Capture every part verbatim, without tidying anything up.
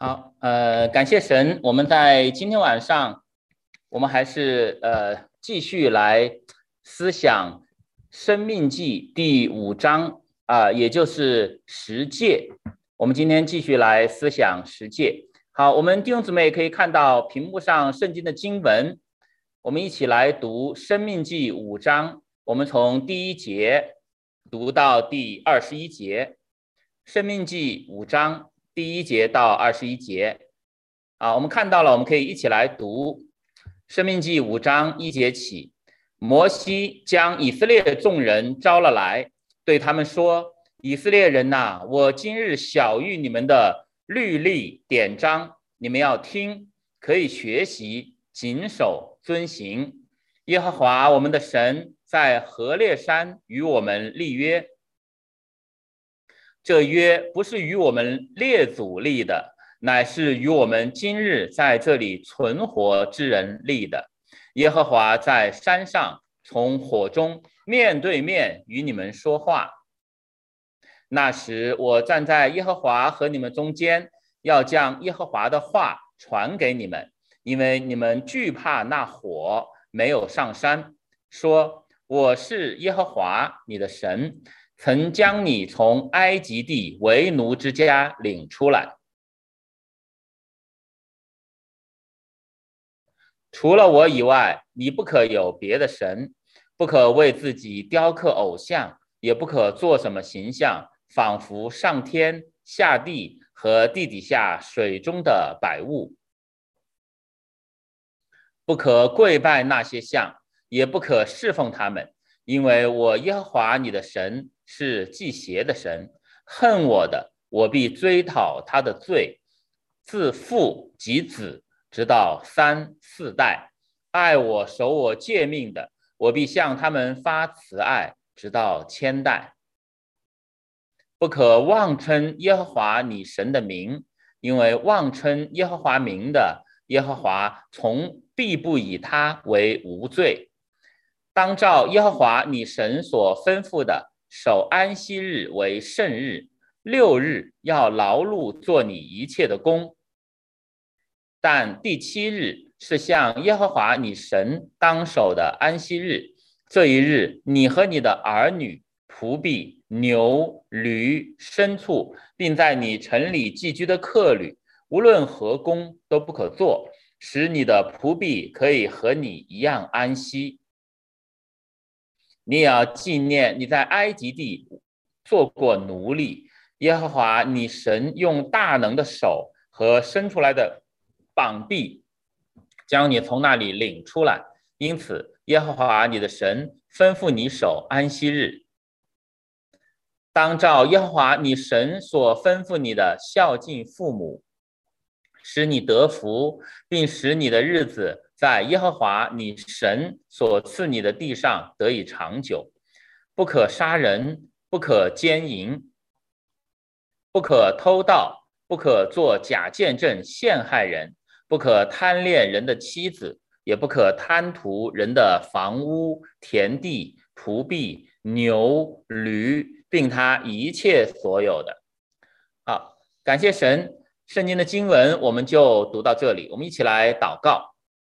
好，呃，感谢神，我们在今天晚上，我们还是呃继续来思想《生命记》第五章啊、呃，也就是十诫。我们今天继续来思想十诫。好，我们弟兄姊妹可以看到屏幕上圣经的经文，我们一起来读《生命记》五章，我们从第一节读到第二十一节，《生命记》五章。第一节到二十一节啊，我们看到了，我们可以一起来读《申命记》五章一节起。摩西将以色列众人招了来，对他们说：“以色列人呐，我今日晓谕你们的律例典章，你们要听，可以学习，谨守遵行。耶和华我们的神在何烈山与我们立约。”这约不是与我们列祖立的，乃是与我们今日在这里存活之人立的。耶和华在山上从火中面对面与你们说话。那时我站在耶和华和你们中间，要将耶和华的话传给你们，因为你们惧怕那火，没有上山，说：“我是耶和华你的神，曾将你从埃及地为奴之家领出来。除了我以外，你不可有别的神，不可为自己雕刻偶像，也不可做什么形象，仿佛上天下地和地底下水中的百物。不可跪拜那些像，也不可侍奉他们，因为我耶和华你的神是忌邪的神，恨我的，我必追讨他的罪，自父及子，直到三四代；爱我守我诫命的，我必向他们发慈爱，直到千代。不可妄称耶和华你神的名，因为妄称耶和华名的，耶和华从必不以他为无罪。当照耶和华你神所吩咐的，守安息日为圣日，六日要劳碌做你一切的工。但第七日是向耶和华你神当守的安息日，这一日你和你的儿女、仆婢、牛、驴、牲畜，并在你城里寄居的客旅，无论何工都不可做，使你的仆婢可以和你一样安息。你也要纪念你在埃及地做过奴隶，耶和华你神用大能的手和伸出来的膀臂将你从那里领出来，因此耶和华你的神吩咐你守安息日。当照耶和华你神所吩咐你的孝敬父母，使你得福，并使你的日子在耶和华你神所赐你的地上得以长久。不可杀人，不可奸淫，不可偷盗，不可作假见证陷害人，不可贪恋人的妻子，也不可贪图人的房屋、田地、仆婢、牛、驴，并他一切所有的。好，感谢神。圣经的经文我们就读到这里，我们一起来祷告。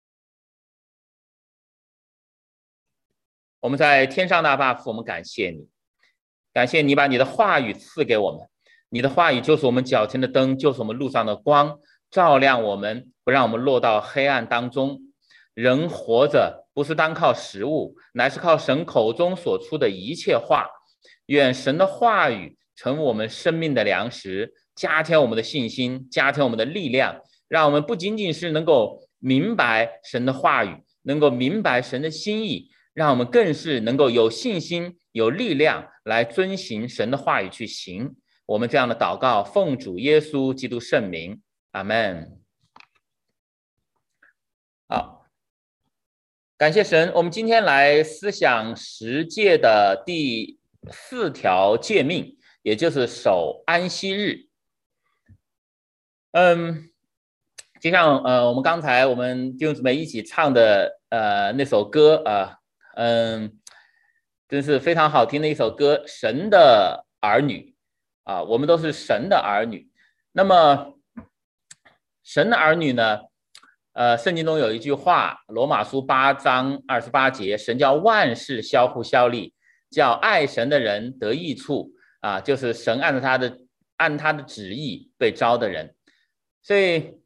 我们在天上的爸父，我们感谢你，感谢你把你的话语赐给我们，你的话语就是我们脚前的灯，就是我们路上的光，照亮我们，不让我们落到黑暗当中。人活着不是单靠食物，乃是靠神口中所出的一切话。愿神的话语成为我们生命的粮食，加添我们的信心，加添我们的力量，让我们不仅仅是能够明白神的话语，能够明白神的心意，让我们更是能够有信心、有力量来遵行神的话语去行。我们这样的祷告，奉主耶稣基督圣名，阿们。好，感谢神。我们今天来思想十诫的第四条诫命，也就是守安息日。嗯，就像呃，我们刚才我们弟兄姊妹一起唱的呃那首歌啊、呃，嗯，真是非常好听的一首歌，《神的儿女》啊，我们都是神的儿女。那么神的儿女呢，呃，圣经中有一句话，罗马书八章二十八节，神叫万事相互效力，叫爱神的人得益处啊，就是神按他的按他的旨意被招的人。所以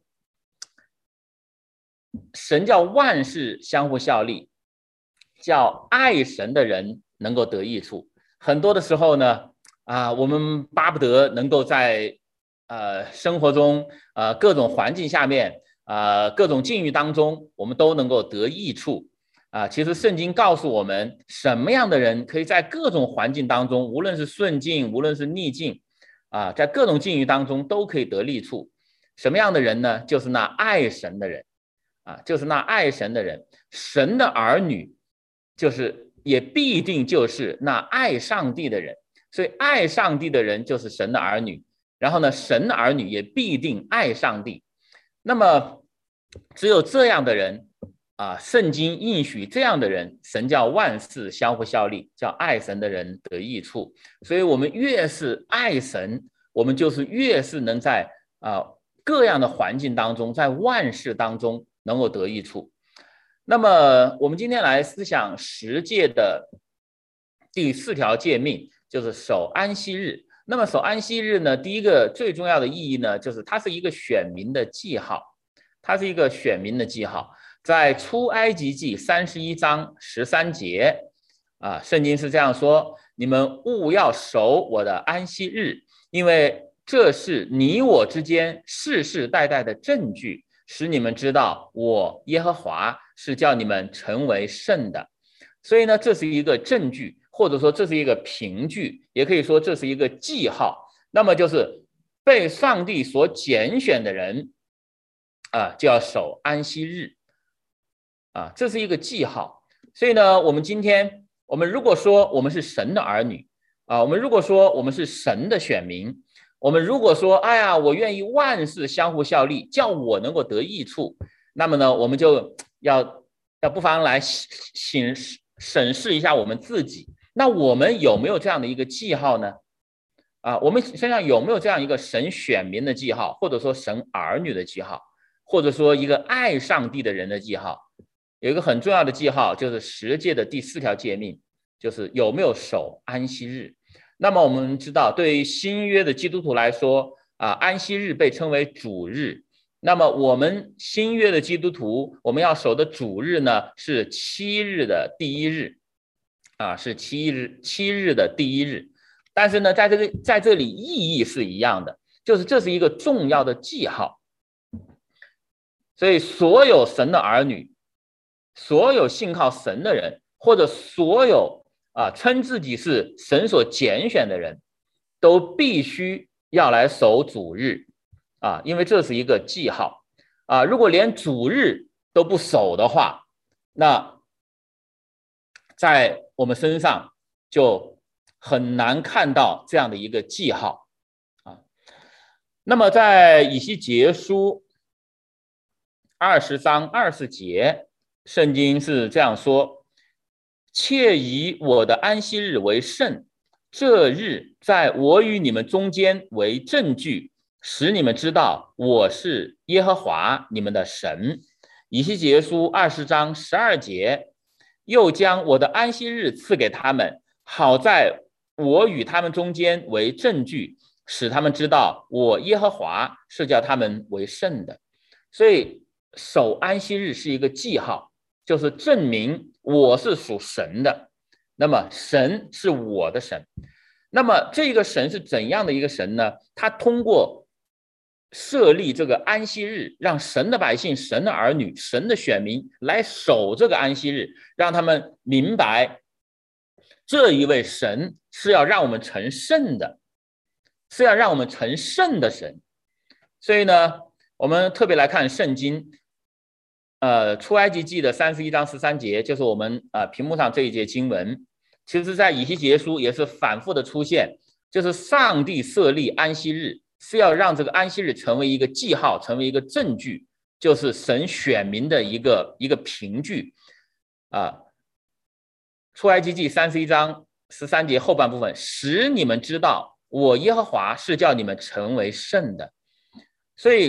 神叫万事相互效力，叫爱神的人能够得益处。很多的时候呢，啊，我们巴不得能够在呃生活中呃各种环境下面，呃各种境遇当中，我们都能够得益处。啊，其实圣经告诉我们，什么样的人可以在各种环境当中，无论是顺境，无论是逆境，啊，在各种境遇当中都可以得利处。什么样的人呢？就是那爱神的人。啊，就是那爱神的人，神的儿女，就是也必定就是那爱上帝的人。所以爱上帝的人就是神的儿女，然后呢，神的儿女也必定爱上帝。那么只有这样的人啊，圣经应许这样的人，神叫万事相互效力，叫爱神的人得益处。所以我们越是爱神，我们就是越是能在啊各样的环境当中，在万事当中能够得益处。那么我们今天来思想十诫的第四条诫命，就是守安息日。那么守安息日呢，第一个最重要的意义呢，就是它是一个选民的记号，它是一个选民的记号。在出埃及记三十一章十三节啊，圣经是这样说：你们务要守我的安息日，因为这是你我之间世世代代的证据，使你们知道我耶和华是叫你们成为圣的。所以呢，这是一个证据，或者说这是一个凭据，也可以说这是一个记号。那么就是被上帝所拣选的人啊，就要守安息日啊，这是一个记号。所以呢，我们今天我们如果说我们是神的儿女啊，我们如果说我们是神的选民，我们如果说哎呀，我愿意万事相互效力，叫我能够得益处，那么呢，我们就要要不妨来审审视一下我们自己，那我们有没有这样的一个记号呢？啊，我们身上有没有这样一个神选民的记号，或者说神儿女的记号，或者说一个爱上帝的人的记号？有一个很重要的记号，就是十诫的第四条诫命，就是有没有守安息日。那么我们知道，对于新约的基督徒来说啊，安息日被称为主日。那么我们新约的基督徒，我们要守的主日呢，是七日的第一日啊，是七日七日的第一日。但是呢，在这个在这里意义是一样的，就是这是一个重要的记号。所以所有神的儿女，所有信靠神的人，或者所有啊称自己是神所拣选的人，都必须要来守主日啊，因为这是一个记号啊。如果连主日都不守的话，那在我们身上就很难看到这样的一个记号啊。那么在以西结书二十章二十节，圣经是这样说：切以我的安息日为圣，这日在我与你们中间为证据，使你们知道我是耶和华你们的神。以西结书二十章十二节，又将我的安息日赐给他们，好在我与他们中间为证据，使他们知道我耶和华是叫他们为圣的。所以守安息日是一个记号，就是证明我是属神的，那么神是我的神。那么这个神是怎样的一个神呢？他通过设立这个安息日，让神的百姓、神的儿女、神的选民来守这个安息日，让他们明白这一位神是要让我们成圣的，是要让我们成圣的神。所以呢，我们特别来看圣经呃，出埃及记的三十一章十三节，就是我们呃屏幕上这一节经文，其实在以西结书也是反复的出现，就是上帝设立安息日，是要让这个安息日成为一个记号，成为一个证据，就是神选民的一个一个凭据啊。出埃及记三十一章十三节后半部分，使你们知道我耶和华是叫你们成为圣的。所以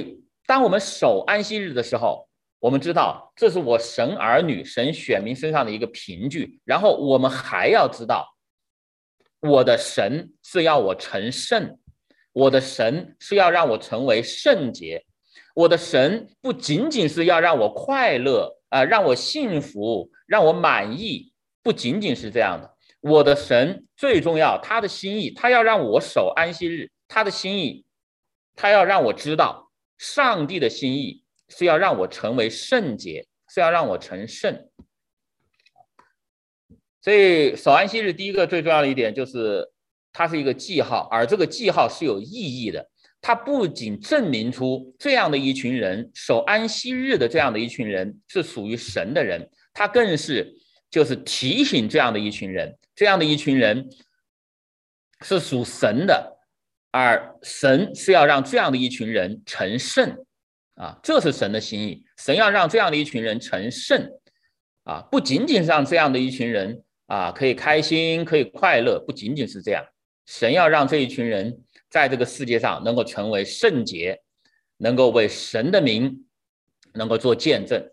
当我们守安息日的时候，我们知道这是我神儿女、神选民身上的一个凭据。然后我们还要知道，我的神是要我成圣，我的神是要让我成为圣洁，我的神不仅仅是要让我快乐啊、呃，让我幸福，让我满意，不仅仅是这样的。我的神最重要，他的心意，他要让我守安息日，他的心意，他要让我知道，上帝的心意是要让我成为圣洁，是要让我成圣。所以守安息日第一个最重要的一点就是它是一个记号，而这个记号是有意义的。它不仅证明出这样的一群人，守安息日的这样的一群人是属于神的人，它更是就是提醒这样的一群人，这样的一群人是属神的，而神是要让这样的一群人成圣啊，这是神的心意。神要让这样的一群人成圣啊，不仅仅是让这样的一群人啊可以开心，可以快乐，不仅仅是这样，神要让这一群人在这个世界上能够成为圣洁，能够为神的名能够做见证。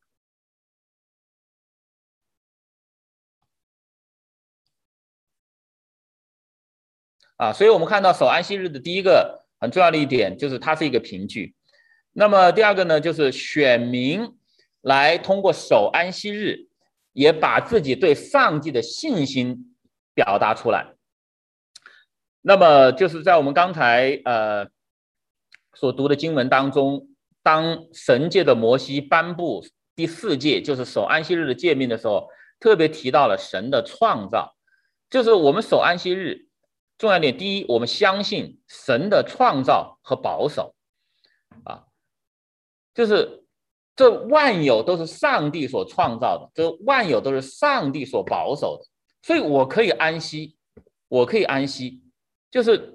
啊，所以我们看到守安息日的第一个很重要的一点就是它是一个凭据。那么第二个呢，就是选民来通过守安息日，也把自己对上帝的信心表达出来。那么就是在我们刚才呃所读的经文当中，当神借的摩西颁布第四诫，就是守安息日的诫命的时候，特别提到了神的创造，就是我们守安息日。重要点，第一，我们相信神的创造和保守，啊，就是这万有都是上帝所创造的，这万有都是上帝所保守的，所以我可以安息，我可以安息，就是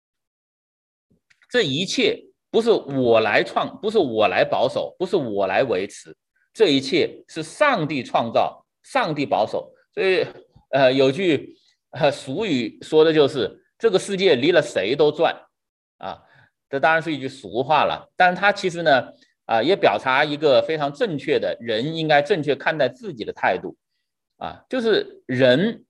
这一切不是我来创，不是我来保守，不是我来维持，这一切是上帝创造，上帝保守。所以，呃，有句。呃，俗语说的就是这个世界离了谁都转啊，这当然是一句俗话了，但是它其实呢，啊，也表达一个非常正确的人应该正确看待自己的态度啊，就是人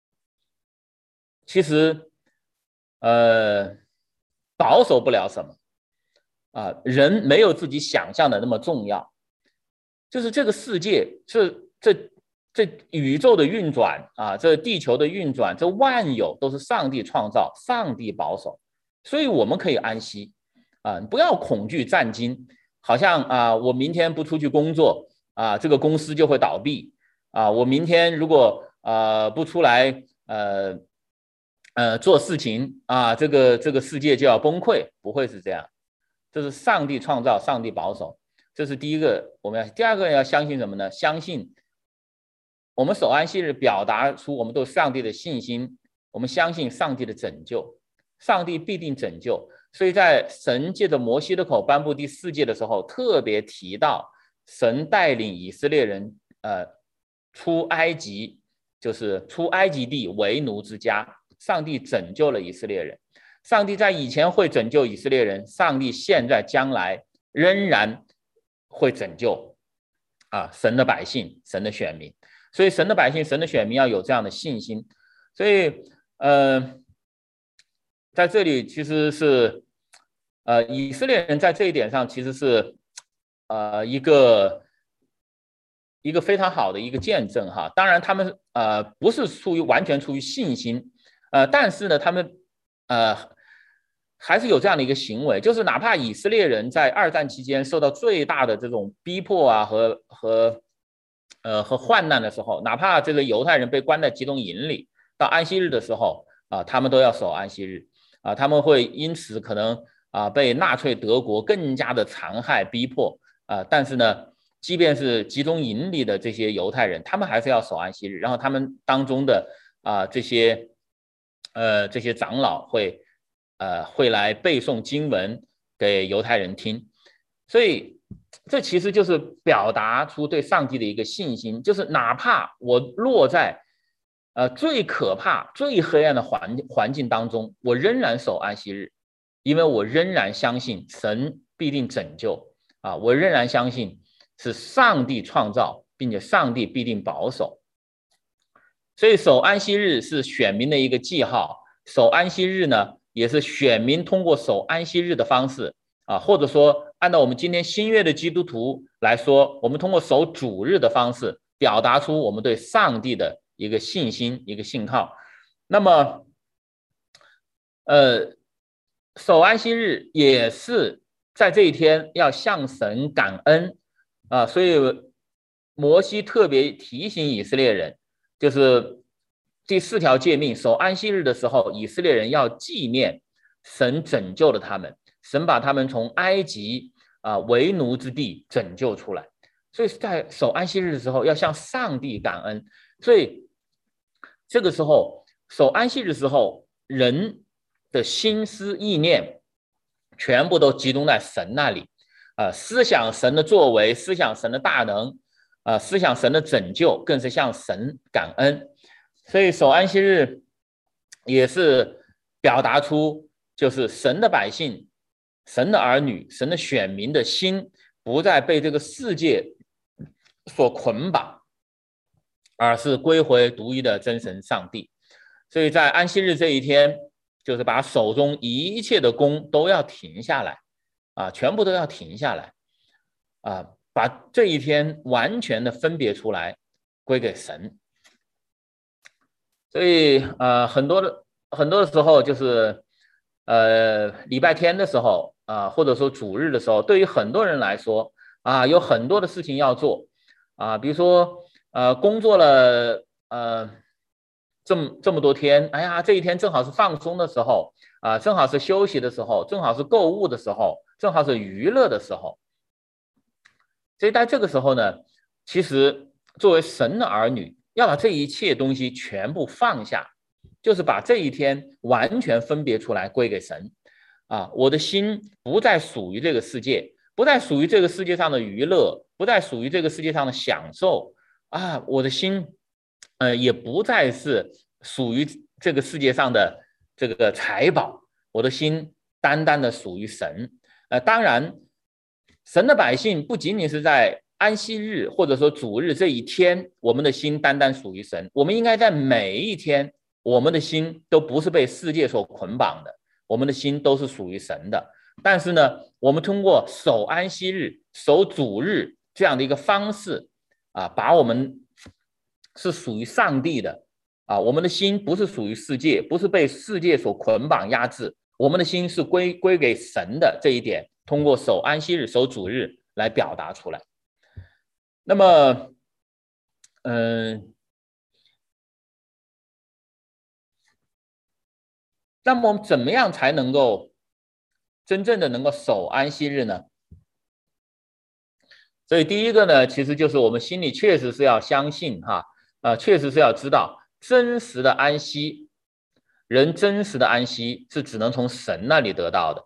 其实呃保守不了什么啊，人没有自己想象的那么重要，就是这个世界是这。这宇宙的运转啊，这地球的运转，这万有都是上帝创造，上帝保守，所以我们可以安息啊，不要恐惧战惊，好像啊，我明天不出去工作啊，这个公司就会倒闭啊，我明天如果呃不出来呃呃做事情啊，这个这个世界就要崩溃，不会是这样，这是上帝创造，上帝保守，这是第一个，我们要第二个要相信什么呢？相信。我们守安息日表达出我们对上帝的信心，我们相信上帝的拯救，上帝必定拯救。所以在神借着摩西的口颁布第四诫的时候，特别提到神带领以色列人呃出埃及，就是出埃及地为奴之家，上帝拯救了以色列人。上帝在以前会拯救以色列人，上帝现在将来仍然会拯救啊神的百姓，神的选民。所以神的百姓，神的选民要有这样的信心。所以，呃，在这里其实是，呃，以色列人在这一点上其实是，呃，一个一个非常好的一个见证哈。当然，他们呃不是出于完全出于信心，呃，但是呢，他们呃还是有这样的一个行为，就是哪怕以色列人在二战期间受到最大的这种逼迫啊和和。呃，和患难的时候，哪怕这个犹太人被关在集中营里，到安息日的时候啊，他们都要守安息日啊，他们会因此可能啊被纳粹德国更加的残害逼迫啊，但是呢，即便是集中营里的这些犹太人，他们还是要守安息日，然后他们当中的啊这些呃这些长老会呃会来背诵经文给犹太人听，所以。这其实就是表达出对上帝的一个信心，就是哪怕我落在呃最可怕、最黑暗的环环境当中，我仍然守安息日，因为我仍然相信神必定拯救啊！我仍然相信是上帝创造，并且上帝必定保守。所以守安息日是选民的一个记号，守安息日呢，也是选民通过守安息日的方式啊，或者说按照我们今天新约的基督徒来说，我们通过守主日的方式，表达出我们对上帝的一个信心，一个信号。那么，呃，守安息日也是在这一天要向神感恩啊，所以摩西特别提醒以色列人。就是第四条诫命，守安息日的时候，以色列人要纪念神拯救了他们，神把他们从埃及啊、呃、为奴之地拯救出来。所以在守安息日的时候，要向上帝感恩。所以这个时候守安息日的时候，人的心思意念全部都集中在神那里啊、呃，思想神的作为，思想神的大能。啊，思想神的拯救，更是向神感恩。所以守安息日也是表达出，就是神的百姓、神的儿女、神的选民的心不再被这个世界所捆绑，而是归回独一的真神上帝。所以在安息日这一天，就是把手中一切的工都要停下来啊，全部都要停下来啊。把这一天完全的分别出来，归给神。所以呃，很多的很多的时候，就是呃礼拜天的时候啊、呃，或者说主日的时候，对于很多人来说啊，有很多的事情要做啊，比如说呃工作了呃这么这么多天，哎呀，这一天正好是放松的时候啊，正好是休息的时候，正好是购物的时候，正好是娱乐的时候。所以在这个时候呢，其实作为神的儿女，要把这一切东西全部放下，就是把这一天完全分别出来归给神啊！我的心不再属于这个世界，不再属于这个世界上的娱乐，不再属于这个世界上的享受啊！我的心，呃，也不再是属于这个世界上的这个财宝，我的心单单的属于神。呃，当然。神的百姓不仅仅是在安息日或者说主日这一天，我们的心单单属于神。我们应该在每一天，我们的心都不是被世界所捆绑的，我们的心都是属于神的。但是呢，我们通过守安息日、守主日这样的一个方式啊，把我们是属于上帝的啊，我们的心不是属于世界，不是被世界所捆绑压制，我们的心是归归给神的这一点。通过守安息日、守主日来表达出来。那么，嗯，那么我们怎么样才能够真正的能够守安息日呢？所以第一个呢，其实就是我们心里确实是要相信哈，呃，确实是要知道真实的安息，人真实的安息是只能从神那里得到的。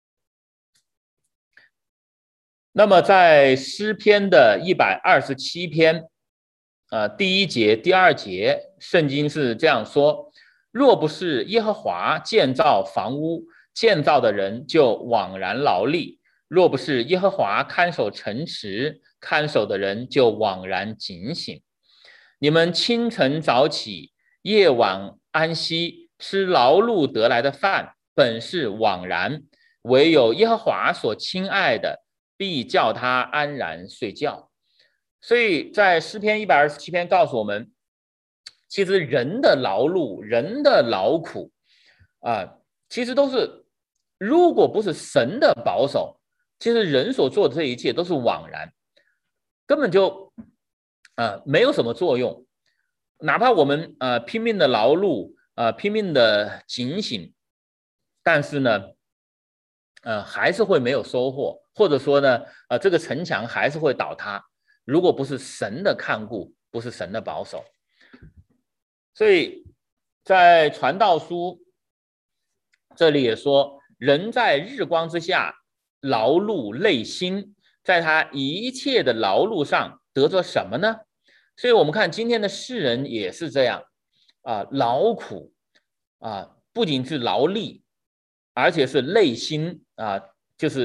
那么在诗篇的一百二十七篇，呃，第一节、第二节，圣经是这样说：若不是耶和华建造房屋，建造的人就枉然劳力；若不是耶和华看守城池，看守的人就枉然警醒。你们清晨早起，夜晚安息，吃劳碌得来的饭，本是枉然；唯有耶和华所亲爱的，必叫他安然睡觉。所以在诗篇一百二十七篇告诉我们，其实人的劳碌、人的劳苦啊、呃，其实都是，如果不是神的保守，其实人所做的这一切都是枉然，根本就呃没有什么作用。哪怕我们呃拼命的劳碌，呃拼命的警醒，但是呢，呃还是会没有收获。或者说呢，呃，这个城墙还是会倒塌，如果不是神的看顾，不是神的保守。所以在传道书这里也说，人在日光之下劳碌累辛，在他一切的劳碌上得着什么呢？所以我们看今天的世人也是这样啊，劳苦啊，不仅是劳力，而且是累辛啊，就是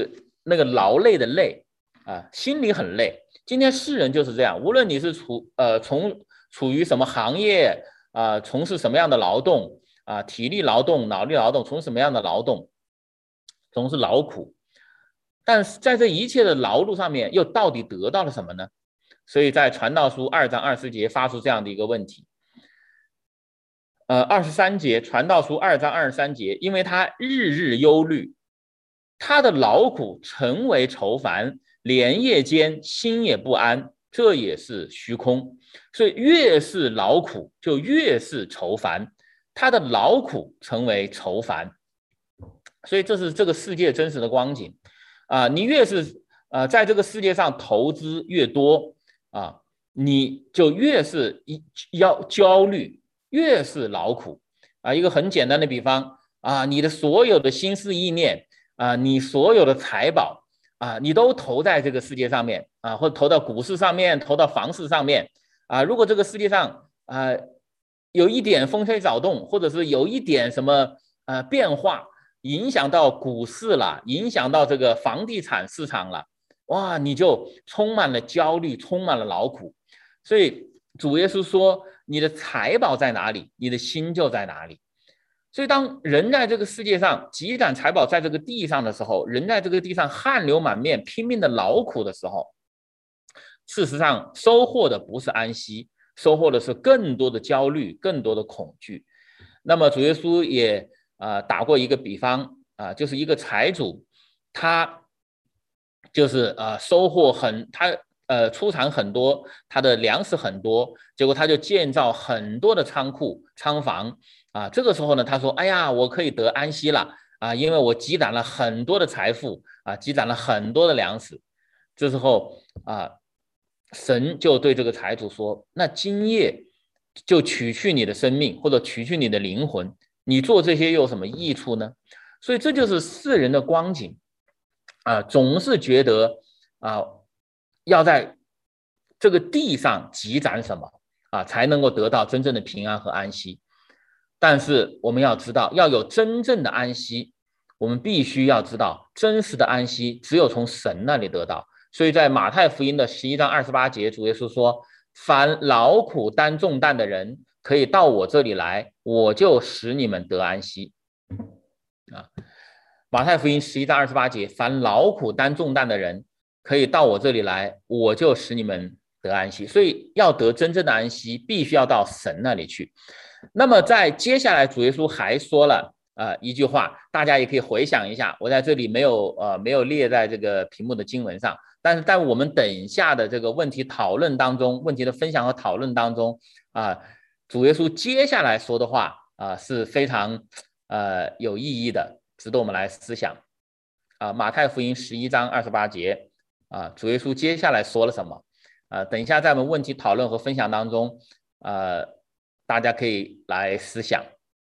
那个劳累的累啊，心里很累。今天世人就是这样，无论你是处呃从处于什么行业啊、呃，从事什么样的劳动啊、呃，体力劳动、脑力劳动，从事什么样的劳动，从事劳苦，但是在这一切的劳碌上面，又到底得到了什么呢？所以在传道书二章二十节发出这样的一个问题。呃，二十三节，传道书二章二十三节，因为他日日忧虑，他的劳苦成为愁烦，连夜间心也不安，这也是虚空。所以越是劳苦，就越是愁烦，他的劳苦成为愁烦。所以这是这个世界真实的光景啊、呃！你越是呃在这个世界上投资越多啊，你就越是要焦虑。越是劳苦啊，一个很简单的比方啊，你的所有的心思意念啊，你所有的财宝啊，你都投在这个世界上面啊，或者投到股市上面，投到房市上面啊。如果这个世界上啊有一点风吹草动，或者是有一点什么呃变化，影响到股市了，影响到这个房地产市场了，哇，你就充满了焦虑，充满了劳苦。所以主耶稣说，你的财宝在哪里，你的心就在哪里。所以当人在这个世界上积攒财宝在这个地上的时候，人在这个地上汗流满面拼命的劳苦的时候，事实上收获的不是安息，收获的是更多的焦虑，更多的恐惧。那么主耶稣也、呃、打过一个比方、呃、就是一个财主，他就是、呃、收获很他呃，出产很多，他的粮食很多，结果他就建造很多的仓库、仓房啊。这个时候呢，他说：“哎呀，我可以得安息了啊，因为我积攒了很多的财富啊，积攒了很多的粮食。”这时候啊，神就对这个财主说：“那今夜就取去你的生命，或者取去你的灵魂，你做这些又有什么益处呢？”所以这就是世人的光景啊，总是觉得啊。要在这个地上积攒什么啊，才能够得到真正的平安和安息。但是我们要知道，要有真正的安息，我们必须要知道，真实的安息只有从神那里得到。所以在马太福音的十一章二十八节，主耶稣说：“凡劳苦担重担的人，可以到我这里来，我就使你们得安息。”啊，马太福音十一章二十八节，凡劳苦担重担的人，可以到我这里来，我就使你们得安息。所以要得真正的安息，必须要到神那里去。那么在接下来，主耶稣还说了呃一句话，大家也可以回想一下。我在这里没有呃没有列在这个屏幕的经文上，但是在我们等一下的这个问题讨论当中，问题的分享和讨论当中啊、呃，主耶稣接下来说的话啊、呃、是非常呃有意义的，值得我们来思想啊、呃。马太福音十一章二十八节。啊，主耶稣接下来说了什么？啊，等一下在我们问题讨论和分享当中，呃，大家可以来思想。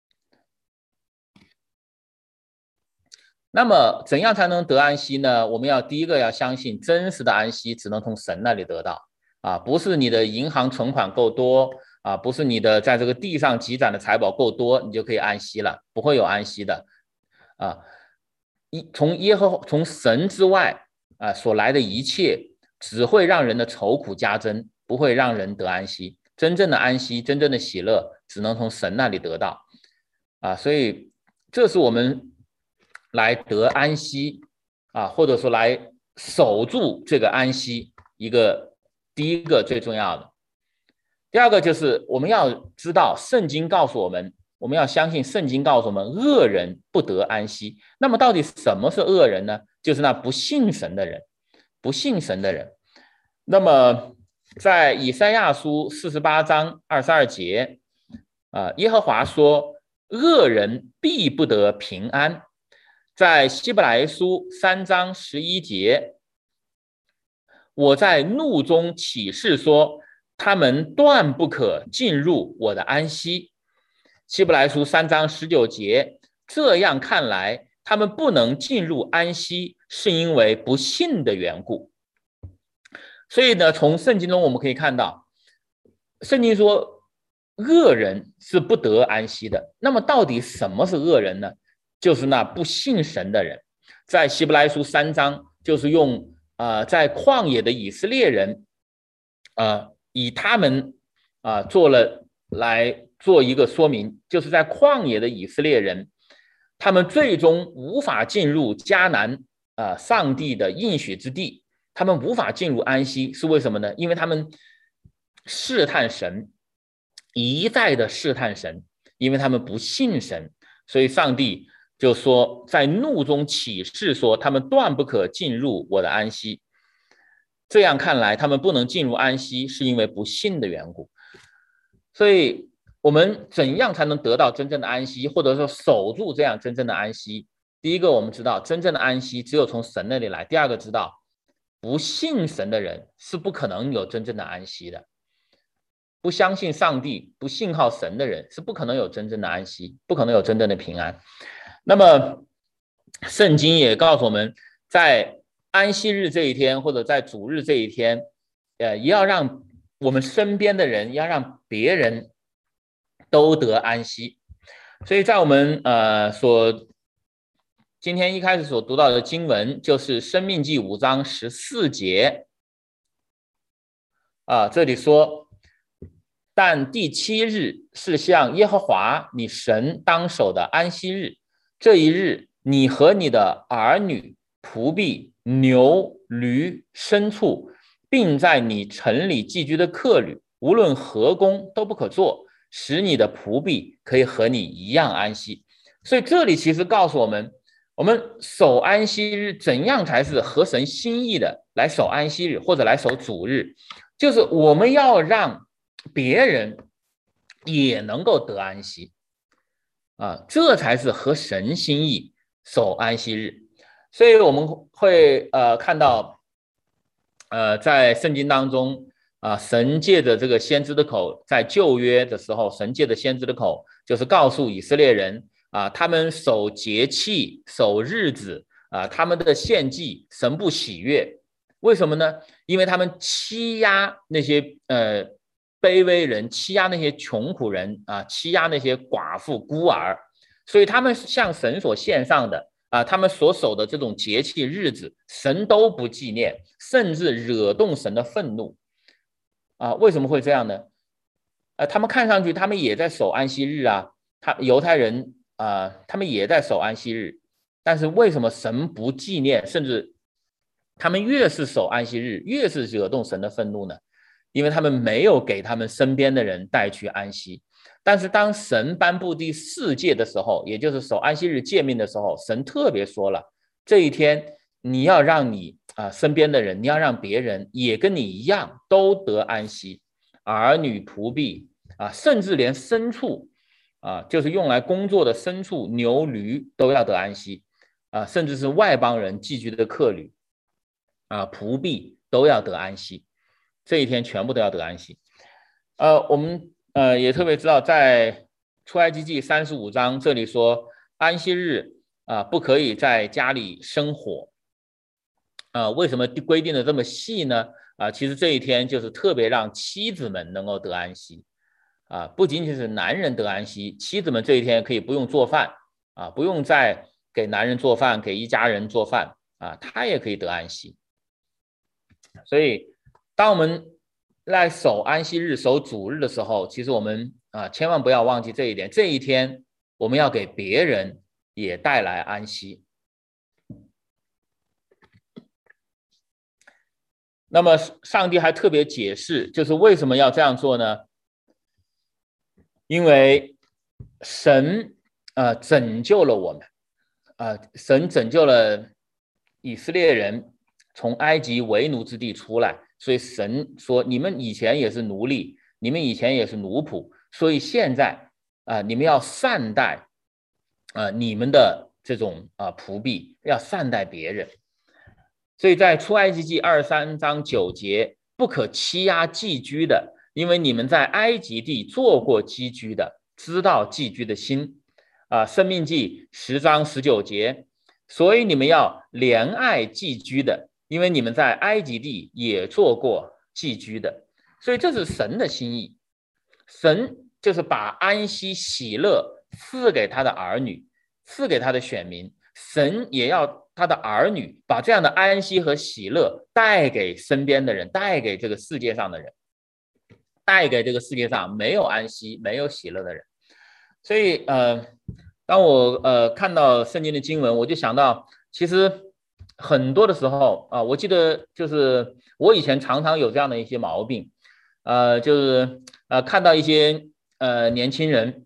那么，怎样才能得安息呢？我们要第一个要相信，真实的安息只能从神那里得到。啊，不是你的银行存款够多，啊，不是你的在这个地上积攒的财宝够多，你就可以安息了，不会有安息的。啊，一从耶和华从神之外。啊，所来的一切只会让人的愁苦加增，不会让人得安息。真正的安息，真正的喜乐，只能从神那里得到。啊，所以这是我们来得安息啊，或者说来守住这个安息一个第一个最重要的。第二个就是我们要知道，圣经告诉我们，我们要相信圣经告诉我们，恶人不得安息。那么到底什么是恶人呢？就是那不信神的人，不信神的人。那么在以赛亚书四十八章二十二节啊，耶和华说，恶人必不得平安。在希伯来书三章十一节，我在怒中起誓说，他们断不可进入我的安息。希伯来书三章十九节，这样看来，他们不能进入安息，是因为不信的缘故。所以呢，从圣经中我们可以看到，圣经说恶人是不得安息的。那么到底什么是恶人呢？就是那不信神的人。在希伯来书三章就就是用呃在旷野的以色列人，呃以他们啊、呃、做了来做一个说明，就是在旷野的以色列人，他们最终无法进入迦南啊、呃、上帝的应许之地，他们无法进入安息，是为什么呢？因为他们试探神，一再的试探神，因为他们不信神，所以上帝就说在怒中起誓说，他们断不可进入我的安息。这样看来，他们不能进入安息，是因为不信的缘故。所以我们怎样才能得到真正的安息，或者说守住这样真正的安息？第一个，我们知道真正的安息只有从神那里来；第二个，知道不信神的人是不可能有真正的安息的。不相信上帝、不信靠神的人是不可能有真正的安息，不可能有真正的平安。那么，圣经也告诉我们，在安息日这一天，或者在主日这一天，呃，也要让我们身边的人，要让别人都得安息。所以在我们呃所今天一开始所读到的经文，就是《申命记》五章十四节啊，这里说。但第七日是向耶和华你神当守的安息日，这一日你和你的儿女、仆婢、牛、驴、牲畜，并在你城里寄居的客旅，无论何工都不可做，使你的仆婢可以和你一样安息。所以这里其实告诉我们，我们守安息日怎样才是合神心意的来守安息日，或者来守主日，就是我们要让别人也能够得安息啊，这才是合神心意守安息日。所以我们会呃看到，呃，在圣经当中啊，神借着这个先知的口，在旧约的时候，神借着先知的口，就是告诉以色列人啊，他们守节气、守日子啊，他们的献祭神不喜悦。为什么呢？因为他们欺压那些呃。卑微人，欺压那些穷苦人啊，欺压那些寡妇孤儿，所以他们向神所献上的啊，他们所守的这种节气日子，神都不纪念，甚至惹动神的愤怒啊。为什么会这样呢？呃，他们看上去他们也在守安息日啊，他犹太人啊，他们也在守安息日，但是为什么神不纪念，甚至他们越是守安息日，越是惹动神的愤怒呢？因为他们没有给他们身边的人带去安息。但是当神颁布第四诫的时候，也就是守安息日诫命的时候，神特别说了，这一天你要让你啊身边的人，你要让别人也跟你一样都得安息，儿女仆婢啊，甚至连牲畜啊，就是用来工作的牲畜牛驴都要得安息啊，甚至是外邦人寄居的客旅啊，仆婢都要得安息。这一天全部都要得安息。呃，我们呃也特别知道，在出埃及记三十五章这里说，安息日啊、呃、不可以在家里生火。啊、呃，为什么规定的这么细呢？啊、呃，其实这一天就是特别让妻子们能够得安息。啊、呃，不仅仅是男人得安息，妻子们这一天可以不用做饭啊、呃，不用再给男人做饭，给一家人做饭啊、呃，他也可以得安息。所以。当我们在守安息日、守主日的时候，其实我们啊千万不要忘记这一点。这一天，我们要给别人也带来安息。那么，上帝还特别解释，就是为什么要这样做呢？因为神啊拯救了我们啊，神拯救了以色列人从埃及为奴之地出来。所以神说，你们以前也是奴隶，你们以前也是奴仆，所以现在啊、呃，你们要善待啊、呃、你们的这种啊、呃、仆婢，要善待别人。所以在出埃及记二三章九节，不可欺压寄居的，因为你们在埃及地做过寄居的，知道寄居的心啊。申命记十章十九节，所以你们要怜爱寄居的。因为你们在埃及地也做过寄居的，所以这是神的心意。神就是把安息喜乐赐给他的儿女，赐给他的选民。神也要他的儿女，把这样的安息和喜乐带给身边的人，带给这个世界上的人，带给这个世界上没有安息、没有喜乐的人。所以，呃，当我呃看到圣经的经文，我就想到，其实很多的时候啊、呃，我记得就是我以前常常有这样的一些毛病，呃，就是呃看到一些呃年轻人，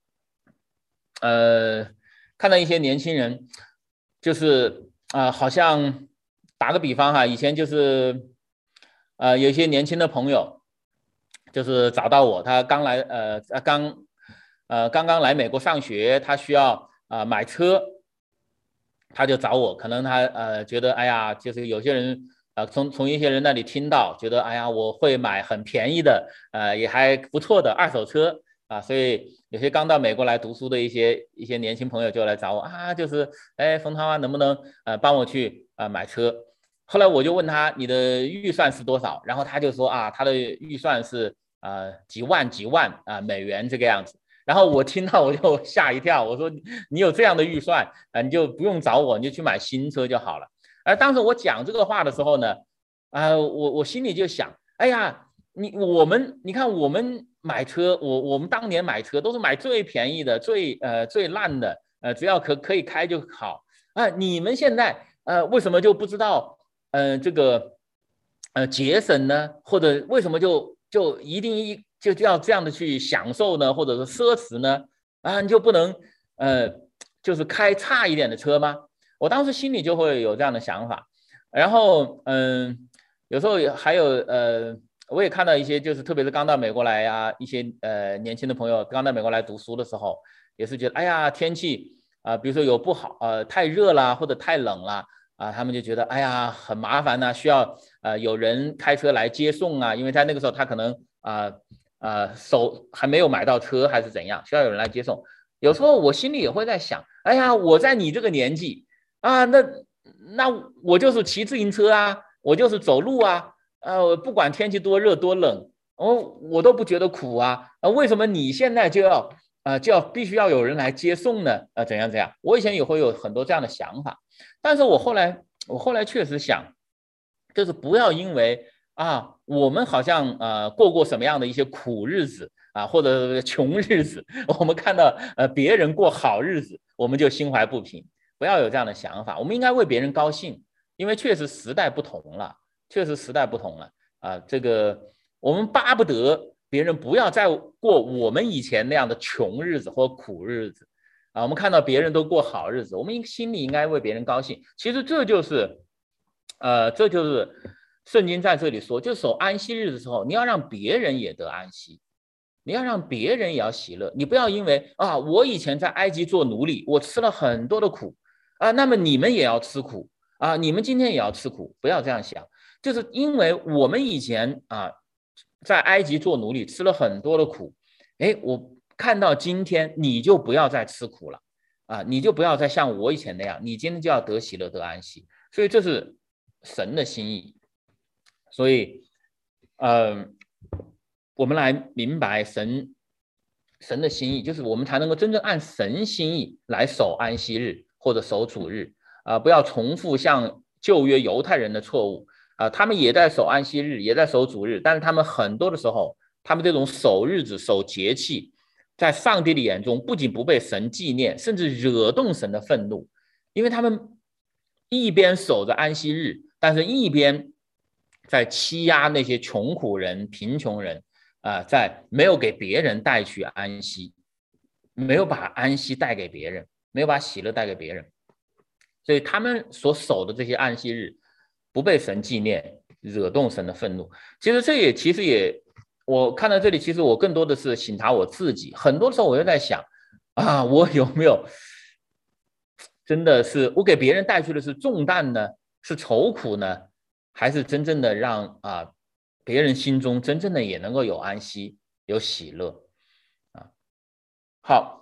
呃看到一些年轻人，就是啊、呃，好像打个比方哈，以前就是呃有一些年轻的朋友，就是找到我，他刚来呃刚呃刚刚来美国上学，他需要啊、呃、买车，他就找我，可能他呃觉得哎呀，就是有些人呃从从一些人那里听到，觉得哎呀我会买很便宜的呃也还不错的二手车啊，所以有些刚到美国来读书的一些一些年轻朋友就来找我啊，就是哎冯涛啊，能不能呃帮我去啊、呃、买车？后来我就问他你的预算是多少，然后他就说啊他的预算是呃几万几万啊、呃、美元这个样子。然后我听到我就吓一跳，我说你有这样的预算啊，你就不用找我，你就去买新车就好了。而当时我讲这个话的时候呢，啊、呃，我我心里就想，哎呀，你我们你看我们买车，我我们当年买车都是买最便宜的、最呃最烂的，呃只要可可以开就好啊。你们现在呃为什么就不知道呃这个呃节省呢？或者为什么就就一定一就要这样的去享受呢？或者是奢侈呢？啊，你就不能呃就是开差一点的车吗？我当时心里就会有这样的想法。然后嗯、呃，有时候还有呃。我也看到一些，就是特别是刚到美国来呀、啊，一些呃年轻的朋友刚到美国来读书的时候，也是觉得，哎呀，天气啊、呃，比如说有不好，呃，太热啦，或者太冷啦，啊、呃，他们就觉得，哎呀，很麻烦呐、啊，需要呃有人开车来接送啊，因为在那个时候他可能啊啊、呃呃、手还没有买到车还是怎样，需要有人来接送。有时候我心里也会在想，哎呀，我在你这个年纪啊，那那我就是骑自行车啊，我就是走路啊。呃，不管天气多热多冷，哦，我都不觉得苦啊。呃，为什么你现在就要呃就要必须要有人来接送呢？呃，怎样怎样？我以前也会有很多这样的想法，但是我后来我后来确实想，就是不要因为啊我们好像呃过过什么样的一些苦日子啊，或者穷日子，我们看到呃别人过好日子，我们就心怀不平。不要有这样的想法，我们应该为别人高兴，因为确实时代不同了。确实时代不同了啊，这个我们巴不得别人不要再过我们以前那样的穷日子或苦日子啊，我们看到别人都过好日子，我们心里应该为别人高兴。其实这就是呃，这就是圣经在这里说，就守安息日的时候，你要让别人也得安息，你要让别人也要喜乐，你不要因为啊，我以前在埃及做奴隶，我吃了很多的苦啊，那么你们也要吃苦啊，你们今天也要吃苦，不要这样想。就是因为我们以前啊，在埃及做奴隶吃了很多的苦，哎，我看到今天你就不要再吃苦了啊，你就不要再像我以前那样，你今天就要得喜乐得安息，所以这是神的心意。所以，呃，我们来明白神神的心意，就是我们才能够真正按神心意来守安息日或者守主日啊、呃，不要重复像旧约犹太人的错误。啊、呃，他们也在守安息日，也在守主日，但是他们很多的时候，他们这种守日子、守节气，在上帝的眼中不仅不被神纪念，甚至惹动神的愤怒，因为他们一边守着安息日，但是一边在欺压那些穷苦人、贫穷人啊、呃，在没有给别人带去安息，没有把安息带给别人，没有把喜乐带给别人，所以他们所守的这些安息日。不被神纪念，惹动神的愤怒。其实这也其实也，我看到这里，其实我更多的是省察我自己。很多时候我就在想，啊，我有没有真的是我给别人带去的是重担呢？是愁苦呢？还是真正的让啊别人心中真正的也能够有安息、有喜乐啊？好，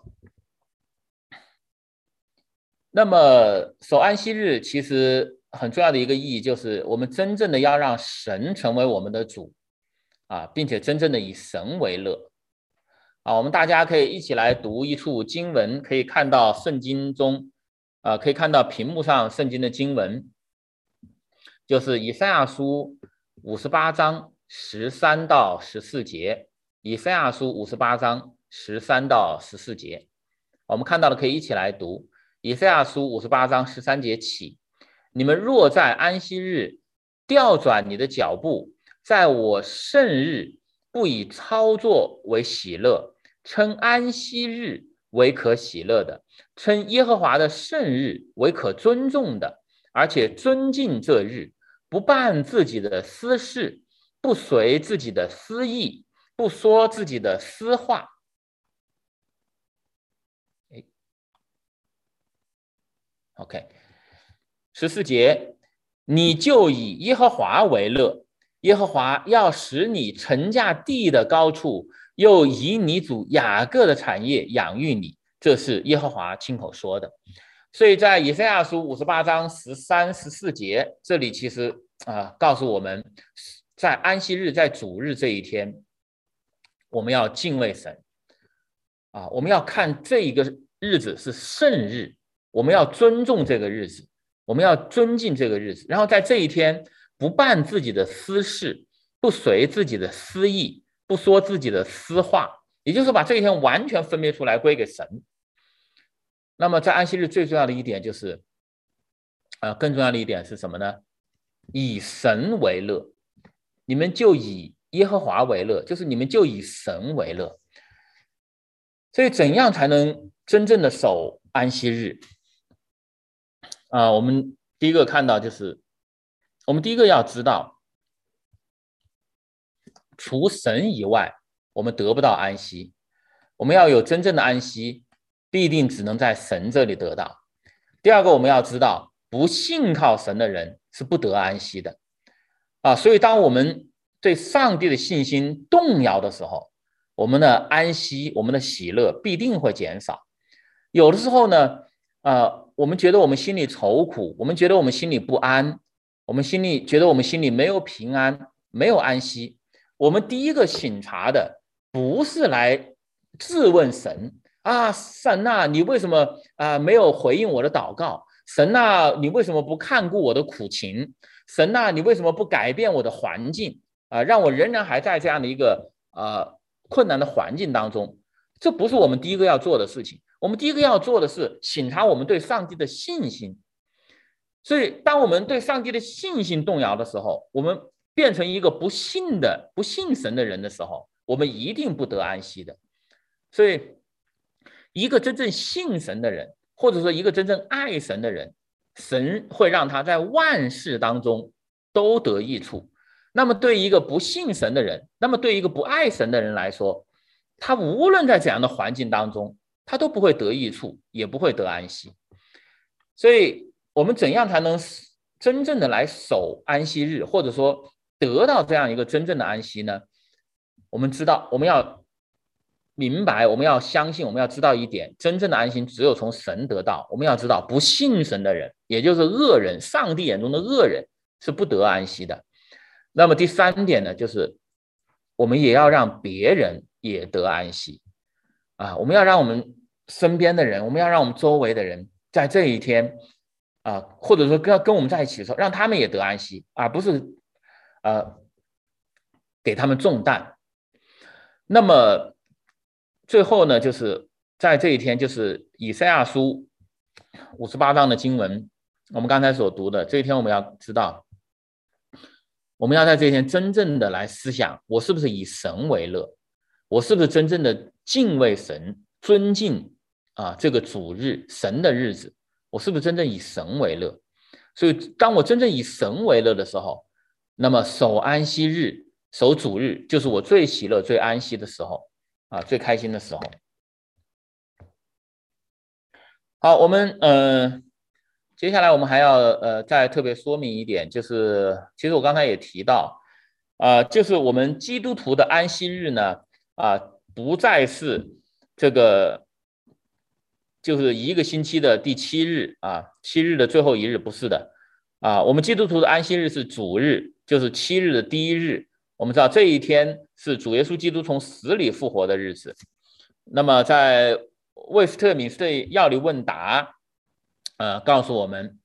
那么守安息日其实很重要的一个意义，就是我们真正的要让神成为我们的主啊，并且真正的以神为乐啊。我们大家可以一起来读一处经文，可以看到圣经中啊，可以看到屏幕上圣经的经文，就是以赛亚书五十八章十三到十四节，以赛亚书五十八章十三到十四节，我们看到了，可以一起来读。以赛亚书五十八章十三节起，你们若在安息日调转你的脚步，在我圣日不以操作为喜乐，称安息日为可喜乐的，称耶和华的圣日为可尊重的，而且尊敬这日，不办自己的私事，不随自己的私意，不说自己的私话。OK， 十四节，你就以耶和华为乐，耶和华要使你乘驾地的高处，又以你主雅各的产业养育你，这是耶和华亲口说的。所以在以赛亚书五十八章十三、十四节，这里其实啊、呃、告诉我们，在安息日，在主日这一天，我们要敬畏神啊，我们要看这一个日子是圣日。我们要尊重这个日子，我们要尊敬这个日子，然后在这一天不办自己的私事，不随自己的私意，不说自己的私话，也就是把这一天完全分别出来归给神。那么在安息日最重要的一点就是，呃，更重要的一点是什么呢？以神为乐，你们就以耶和华为乐，就是你们就以神为乐。所以怎样才能真正的守安息日？啊、呃，我们第一个看到就是，我们第一个要知道，除神以外，我们得不到安息。我们要有真正的安息，必定只能在神这里得到。第二个，我们要知道，不信靠神的人是不得安息的。啊，所以当我们对上帝的信心动摇的时候，我们的安息、我们的喜乐必定会减少。有的时候呢，呃，我们觉得我们心里愁苦，我们觉得我们心里不安，我们心里觉得我们心里没有平安，没有安息。我们第一个省察的不是来质问神啊，神啊，你为什么啊、呃、没有回应我的祷告？神啊，你为什么不看顾我的苦情？神啊，你为什么不改变我的环境啊、呃，让我仍然还在这样的一个呃困难的环境当中？这不是我们第一个要做的事情。我们第一个要做的是省察我们对上帝的信心。所以当我们对上帝的信心动摇的时候，我们变成一个不信的不信神的人的时候，我们一定不得安息的。所以一个真正信神的人，或者说一个真正爱神的人，神会让他在万事当中都得益处。那么对于一个不信神的人，那么对于一个不爱神的人来说，他无论在怎样的环境当中，他都不会得益处，也不会得安息。所以我们怎样才能真正的来守安息日，或者说得到这样一个真正的安息呢？我们知道，我们要明白，我们要相信，我们要知道一点，真正的安息只有从神得到。我们要知道，不信神的人，也就是恶人，上帝眼中的恶人，是不得安息的。那么第三点呢，就是我们也要让别人也得安息啊！我们要让我们身边的人，我们要让我们周围的人，在这一天啊，或者说跟跟我们在一起的时候，让他们也得安息，而不是呃给他们重担。那么最后呢，就是在这一天，就是以赛亚书五十八章的经文，我们刚才所读的这一天，我们要知道，我们要在这一天真正的来思想，我是不是以神为乐？我是不是真正的敬畏神、尊敬啊这个主日神的日子？我是不是真正以神为乐？所以，当我真正以神为乐的时候，那么守安息日、守主日，就是我最喜乐、最安息的时候啊，最开心的时候。好，我们呃。接下来我们还要呃再特别说明一点，就是其实我刚才也提到，啊、呃，就是我们基督徒的安息日呢，啊、呃，不再是这个就是一个星期的第七日啊，七日的最后一日，不是的啊，我们基督徒的安息日是主日，就是七日的第一日。我们知道这一天是主耶稣基督从死里复活的日子。那么在魏斯特敏斯特要理问答呃告诉我们，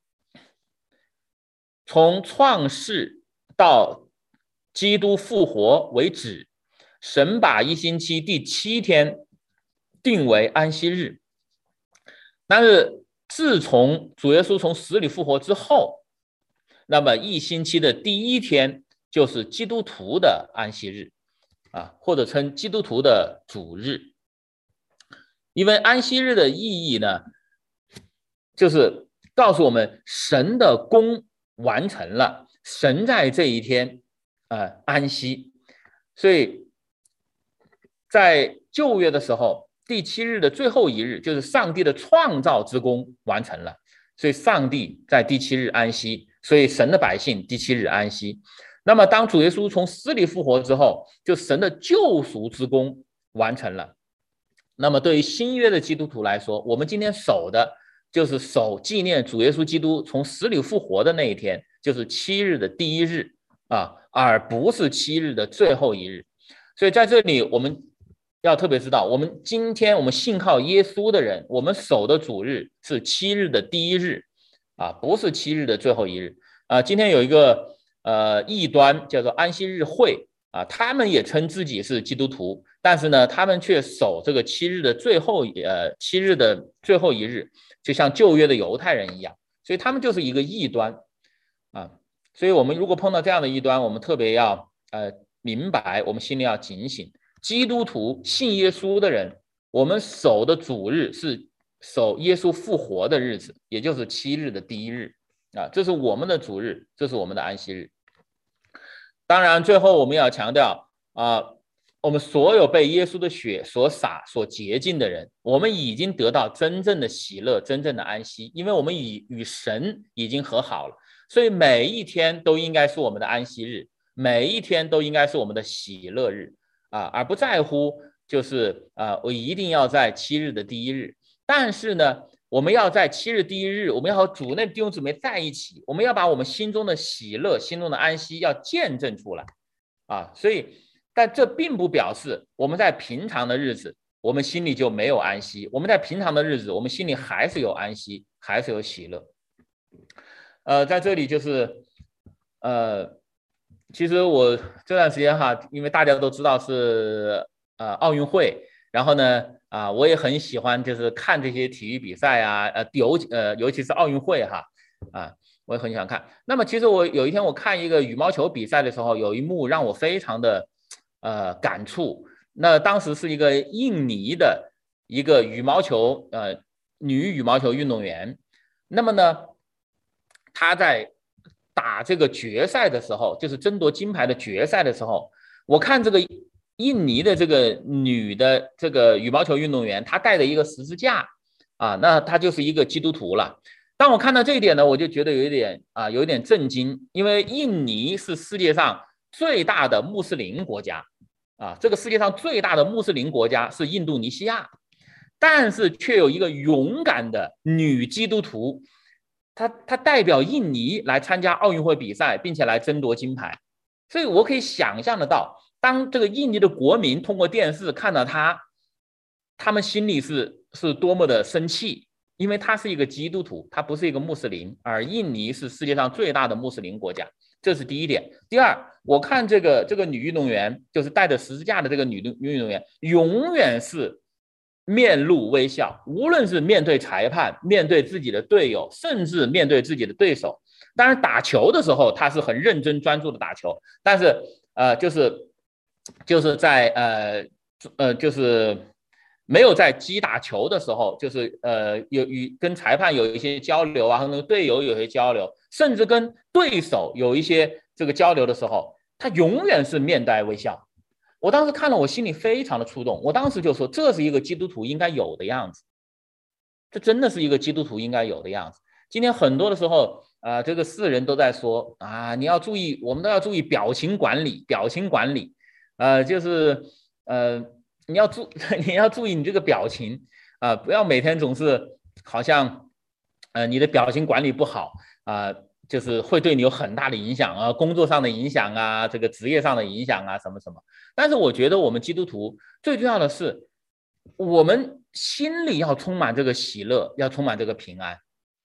从创世到基督复活为止，神把一星期第七天定为安息日。但是自从主耶稣从死里复活之后，那么一星期的第一天就是基督徒的安息日啊，或者称基督徒的主日。因为安息日的意义呢，就是告诉我们神的功完成了，神在这一天呃安息。所以在旧约的时候，第七日的最后一日就是上帝的创造之功完成了，所以上帝在第七日安息，所以神的百姓第七日安息。那么当主耶稣从死里复活之后，就神的救赎之功完成了。那么对于新约的基督徒来说，我们今天守的就是守纪念主耶稣基督从死里复活的那一天，就是七日的第一日啊，而不是七日的最后一日。所以在这里我们要特别知道，我们今天我们信靠耶稣的人，我们守的主日是七日的第一日啊，不是七日的最后一日啊。今天有一个呃异端叫做安息日会啊，他们也称自己是基督徒，但是呢，他们却守这个七日的最后呃七日的最后一日，就像旧约的犹太人一样，所以他们就是一个异端啊。所以我们如果碰到这样的异端，我们特别要呃明白，我们心里要警醒。基督徒信耶稣的人，我们守的主日是守耶稣复活的日子，也就是七日的第一日啊，这是我们的主日，这是我们的安息日。当然最后我们要强调啊，我们所有被耶稣的血所洒所洁净的人，我们已经得到真正的喜乐，真正的安息，因为我们已与神已经和好了，所以每一天都应该是我们的安息日，每一天都应该是我们的喜乐日啊，而不在乎就是啊，我一定要在七日的第一日。但是呢，我们要在七日第一日，我们要和主内弟兄姊妹在一起，我们要把我们心中的喜乐、心中的安息要见证出来啊。所以，但这并不表示我们在平常的日子，我们心里就没有安息。我们在平常的日子，我们心里还是有安息，还是有喜乐。呃，在这里就是呃。其实我这段时间哈，因为大家都知道是呃奥运会，然后呢啊，我也很喜欢就是看这些体育比赛啊，呃尤呃尤其是奥运会哈啊，我也很喜欢看。那么其实我有一天我看一个羽毛球比赛的时候，有一幕让我非常的呃感触。那当时是一个印尼的一个羽毛球呃女羽毛球运动员，那么呢她在打这个决赛的时候，就是争夺金牌的决赛的时候，我看这个印尼的这个女的这个羽毛球运动员，她带的一个十字架啊，那她就是一个基督徒了。当我看到这一点呢，我就觉得有一点啊，有一点震惊，因为印尼是世界上最大的穆斯林国家啊，这个世界上最大的穆斯林国家是印度尼西亚，但是却有一个勇敢的女基督徒。他他代表印尼来参加奥运会比赛，并且来争夺金牌，所以我可以想象得到，当这个印尼的国民通过电视看到他，他们心里是是多么的生气，因为他是一个基督徒，他不是一个穆斯林，而印尼是世界上最大的穆斯林国家，这是第一点。第二，我看这个这个女运动员，就是带着十字架的这个女女运动员，永远是面露微笑，无论是面对裁判，面对自己的队友，甚至面对自己的对手。当然打球的时候他是很认真专注的打球，但是呃就是就是在呃呃就是没有在击打球的时候，就是呃有与跟裁判有一些交流啊，和队友有一些交流，甚至跟对手有一些这个交流的时候，他永远是面带微笑。我当时看了，我心里非常的触动。我当时就说，这是一个基督徒应该有的样子，这真的是一个基督徒应该有的样子。今天很多的时候，啊、呃，这个世人都在说啊，你要注意，我们都要注意表情管理，表情管理，呃，就是呃，你要注你要注意你这个表情啊、呃，不要每天总是好像呃你的表情管理不好啊。呃就是会对你有很大的影响啊，工作上的影响啊，这个职业上的影响啊，什么什么。但是我觉得我们基督徒最重要的是，我们心里要充满这个喜乐，要充满这个平安。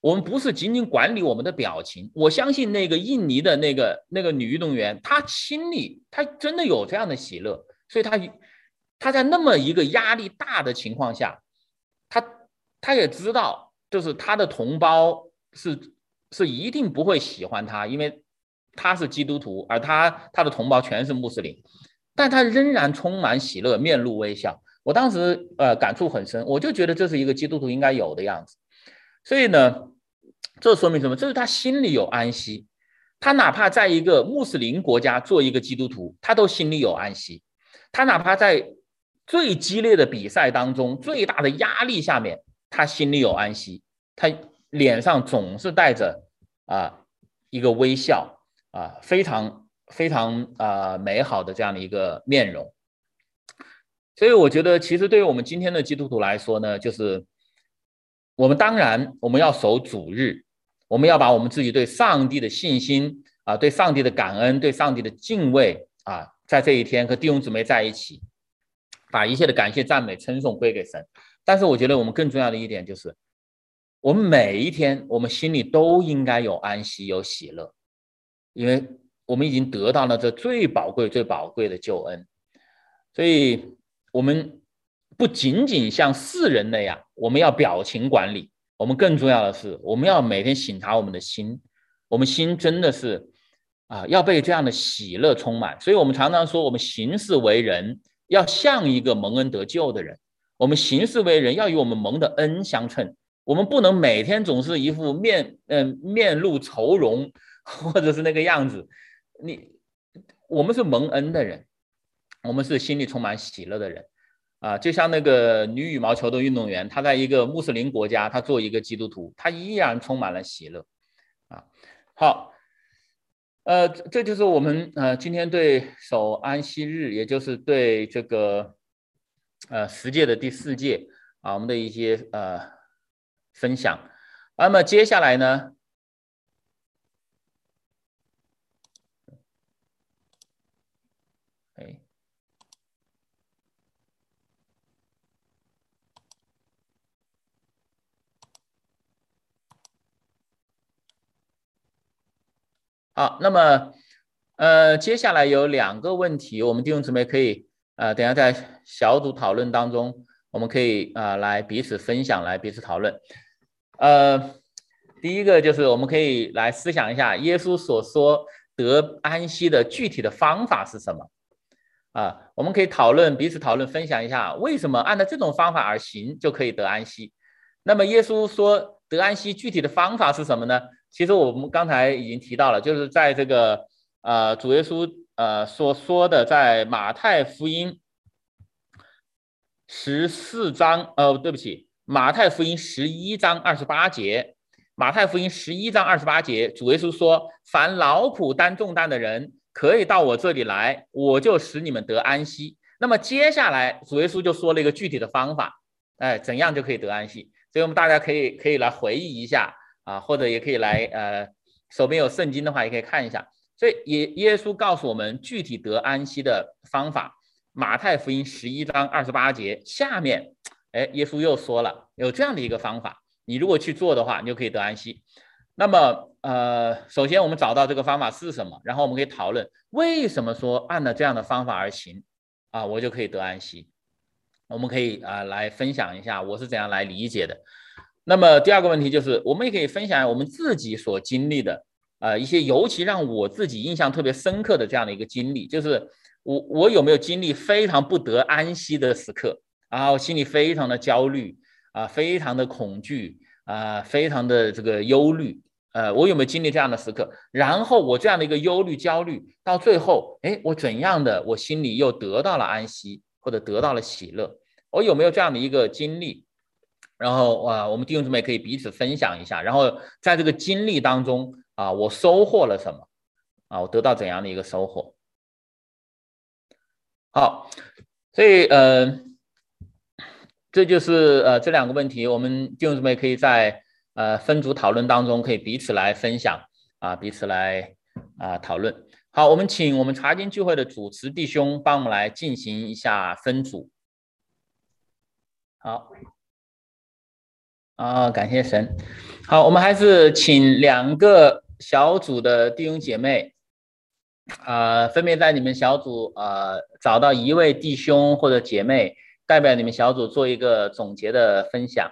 我们不是仅仅管理我们的表情。我相信那个印尼的那个那个女运动员，她心里她真的有这样的喜乐，所以她她在那么一个压力大的情况下，她她也知道，就是她的同胞是是一定不会喜欢她，因为她是基督徒，而她她的同胞全是穆斯林，但她仍然充满喜乐，面露微笑。我当时呃感触很深，我就觉得这是一个基督徒应该有的样子。所以呢，这说明什么？这是他心里有安息。他哪怕在一个穆斯林国家做一个基督徒，他都心里有安息。他哪怕在最激烈的比赛当中，最大的压力下面，他心里有安息。他脸上总是带着啊一个微笑啊，非常非常啊美好的这样的一个面容。所以我觉得，其实对于我们今天的基督徒来说呢，就是我们当然我们要守主日，我们要把我们自己对上帝的信心啊，对上帝的感恩，对上帝的敬畏啊，在这一天和弟兄姊妹在一起，把一切的感谢、赞美、称颂归给神。但是我觉得我们更重要的一点就是，我们每一天我们心里都应该有安息、有喜乐，因为我们已经得到了这最宝贵、最宝贵的救恩。所以我们不仅仅像世人那样，我们要表情管理，我们更重要的是，我们要每天省察我们的心，我们心真的是啊，要被这样的喜乐充满。所以我们常常说，我们行事为人要像一个蒙恩得救的人，我们行事为人要与我们蒙的恩相称。我们不能每天总是一副面嗯、呃、面露愁容，或者是那个样子。你我们是蒙恩的人，我们是心里充满喜乐的人啊，就像那个女羽毛球的运动员，她在一个穆斯林国家，她做一个基督徒，她依然充满了喜乐啊。好，呃，这就是我们呃今天对守安息日，也就是对这个呃十诫的第四诫啊，我们的一些呃分享。那么接下来呢？哎。好，那么呃，接下来有两个问题，我们弟兄姊妹可以呃，等下在小组讨论当中，我们可以啊、呃、来彼此分享，来彼此讨论。呃，第一个就是我们可以来思想一下，耶稣所说得安息的具体的方法是什么啊？我们可以讨论，彼此讨论，分享一下为什么按照这种方法而行就可以得安息。那么耶稣说得安息具体的方法是什么呢？其实我们刚才已经提到了，就是在这个呃主耶稣呃所说的，在马太福音十四章，呃，对不起，马太福音十一章二十八节，马太福音十一章二十八节，主耶稣说：“凡劳苦担重担的人，可以到我这里来，我就使你们得安息。”那么接下来主耶稣就说了一个具体的方法，哎，怎样就可以得安息？所以我们大家可以可以来回忆一下啊，或者也可以来呃，手边有圣经的话也可以看一下。所以耶耶稣告诉我们具体得安息的方法。马太福音十一章二十八节下面，哎，耶稣又说了有这样的一个方法，你如果去做的话，你就可以得安息。那么呃，首先我们找到这个方法是什么，然后我们可以讨论为什么说按照这样的方法而行啊，我就可以得安息。我们可以啊、呃、来分享一下我是怎样来理解的。那么第二个问题就是，我们也可以分享我们自己所经历的呃一些尤其让我自己印象特别深刻的这样的一个经历，就是我我有没有经历非常不得安息的时刻啊，我心里非常的焦虑啊，非常的恐惧啊，非常的这个忧虑。呃，我有没有经历这样的时刻？然后我这样的一个忧虑、焦虑，到最后，哎，我怎样的，我心里又得到了安息，或者得到了喜乐？我有没有这样的一个经历？然后啊，我们弟兄姊妹可以彼此分享一下。然后在这个经历当中啊，我收获了什么？啊，我得到怎样的一个收获？好，所以呃，这就是呃这两个问题，我们弟兄姊妹可以在呃分组讨论当中可以彼此来分享啊，彼此来啊讨论。好，我们请我们查经聚会的主持弟兄帮我们来进行一下分组。好。 啊，感谢神。好，我们还是请两个小组的弟兄姐妹，啊、呃分别在你们小组啊、呃、找到一位弟兄或者姐妹，代表你们小组做一个总结的分享。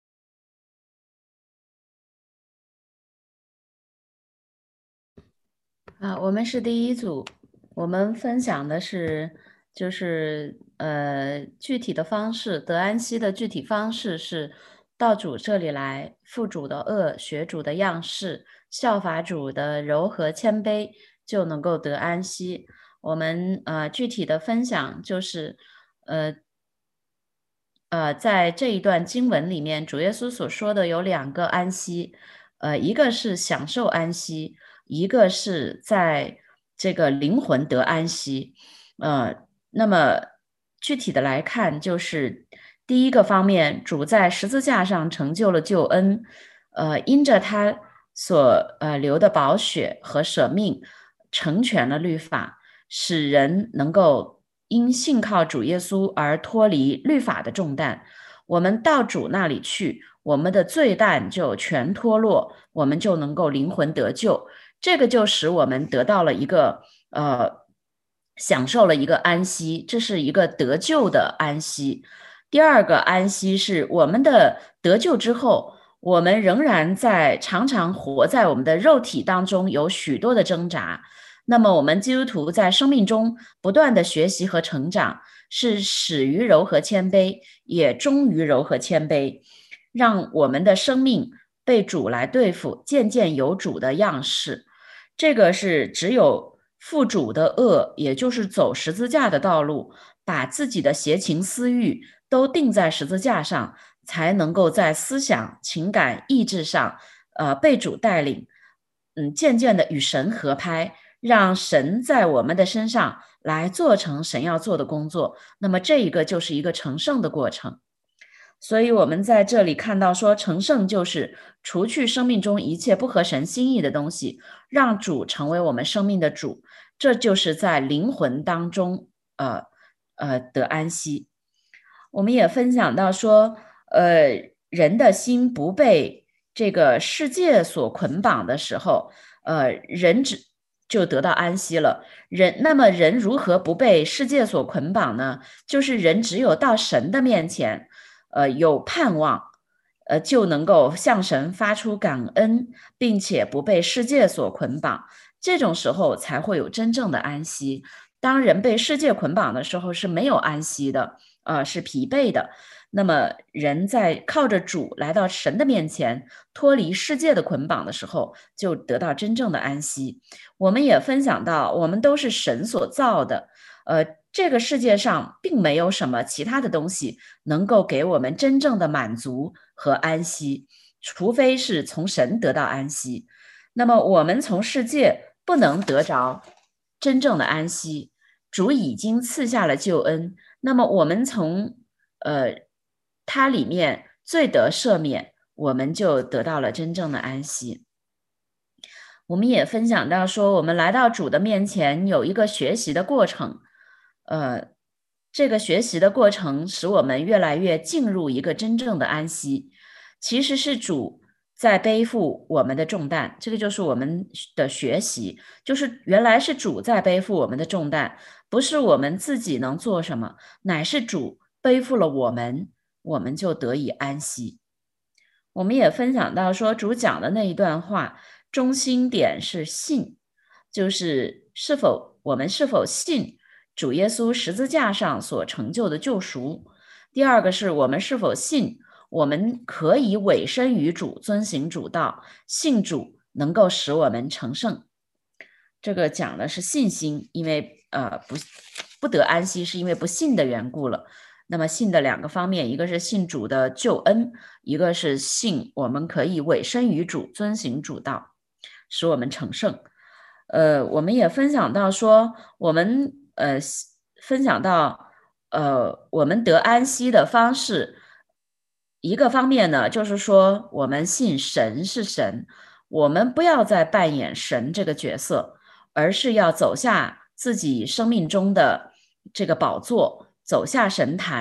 啊，我们是第一组，我们分享的是就是呃具体的方式，得安息的具体方式是到主这里来，负主的恶，学主的样式，效法主的柔和谦卑，就能够得安息。我们呃具体的分享就是呃呃在这一段经文里面，主耶稣所说的有两个安息，呃一个是享受安息。一个是在这个灵魂得安息，呃，那么具体的来看，就是第一个方面，主在十字架上成就了救恩，呃，因着他所呃流的宝血和舍命，成全了律法，使人能够因信靠主耶稣而脱离律法的重担。我们到主那里去，我们的罪担就全脱落，我们就能够灵魂得救。这个就使我们得到了一个呃，享受了一个安息，这是一个得救的安息。第二个安息是我们的得救之后，我们仍然在常常活在我们的肉体当中，有许多的挣扎。那么我们基督徒在生命中不断的学习和成长，是始于柔和谦卑，也终于柔和谦卑，让我们的生命被主来对付，渐渐有主的样式。这个是只有负主的恶，也就是走十字架的道路，把自己的邪情私欲都钉在十字架上，才能够在思想、情感、意志上，呃，被主带领，嗯，渐渐的与神合拍，让神在我们的身上来做成神要做的工作。那么这一个就是一个成圣的过程。所以我们在这里看到说，成圣就是除去生命中一切不合神心意的东西，让主成为我们生命的主，这就是在灵魂当中，呃呃得安息。我们也分享到说，呃，人的心不被这个世界所捆绑的时候，呃，人只就得到安息了。人，那么人如何不被世界所捆绑呢？就是人只有到神的面前。呃有盼望，呃就能够向神发出感恩，并且不被世界所捆绑，这种时候才会有真正的安息。当人被世界捆绑的时候是没有安息的，呃是疲惫的。那么人在靠着主来到神的面前，脱离世界的捆绑的时候，就得到真正的安息。我们也分享到，我们都是神所造的，呃，这个世界上并没有什么其他的东西能够给我们真正的满足和安息，除非是从神得到安息。那么我们从世界不能得着真正的安息，主已经赐下了救恩。那么我们从呃它里面罪得赦免，我们就得到了真正的安息。我们也分享到说，我们来到主的面前有一个学习的过程，呃，这个学习的过程使我们越来越进入一个真正的安息。其实是主在背负我们的重担，这个就是我们的学习，就是原来是主在背负我们的重担，不是我们自己能做什么，乃是主背负了我们，我们就得以安息。我们也分享到说，主讲的那一段话，中心点是信，就是是否我们是否信主耶稣十字架上所成就的救赎。第二个是我们是否信我们可以委身于主，遵行主道，信主能够使我们成圣。这个讲的是信心，因为呃不不得安息，是因为不信的缘故了。那么信的两个方面，一个是信主的救恩，一个是信我们可以委身于主，遵行主道，使我们成圣。呃，我们也分享到说，我们呃分享到呃我们得安息的方式，一个方面呢，就是说我们信神是神，我们不要再扮演神这个角色，而是要走下自己生命中的这个宝座，走下神坛，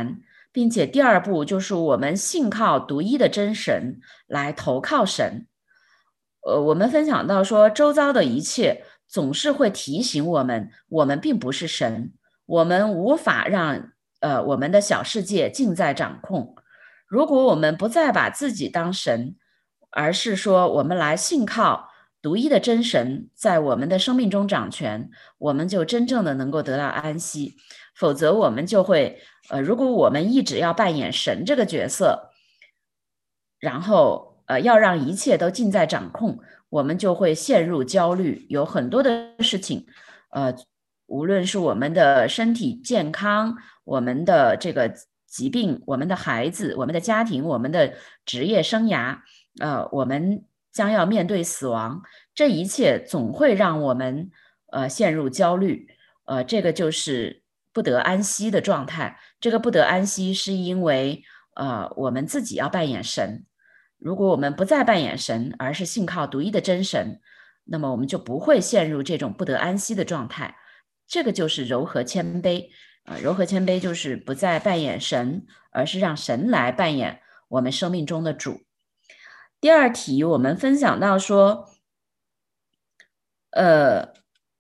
并且第二步就是我们信靠独一的真神，来投靠神。呃，我们分享到说，周遭的一切总是会提醒我们，我们并不是神，我们无法让呃我们的小世界尽在掌控。如果我们不再把自己当神，而是说我们来信靠独一的真神在我们的生命中掌权，我们就真正的能够得到安息。否则我们就会呃，如果我们一直要扮演神这个角色，然后呃要让一切都尽在掌控，我们就会陷入焦虑，有很多的事情，呃，无论是我们的身体健康，我们的这个疾病，我们的孩子，我们的家庭，我们的职业生涯，呃，我们将要面对死亡，这一切总会让我们呃陷入焦虑，呃，这个就是不得安息的状态。这个不得安息是因为呃我们自己要扮演神。如果我们不再扮演神，而是信靠独一的真神，那么我们就不会陷入这种不得安息的状态。这个就是柔和谦卑啊、呃，柔和谦卑就是不再扮演神，而是让神来扮演我们生命中的主。第二题，我们分享到说，呃，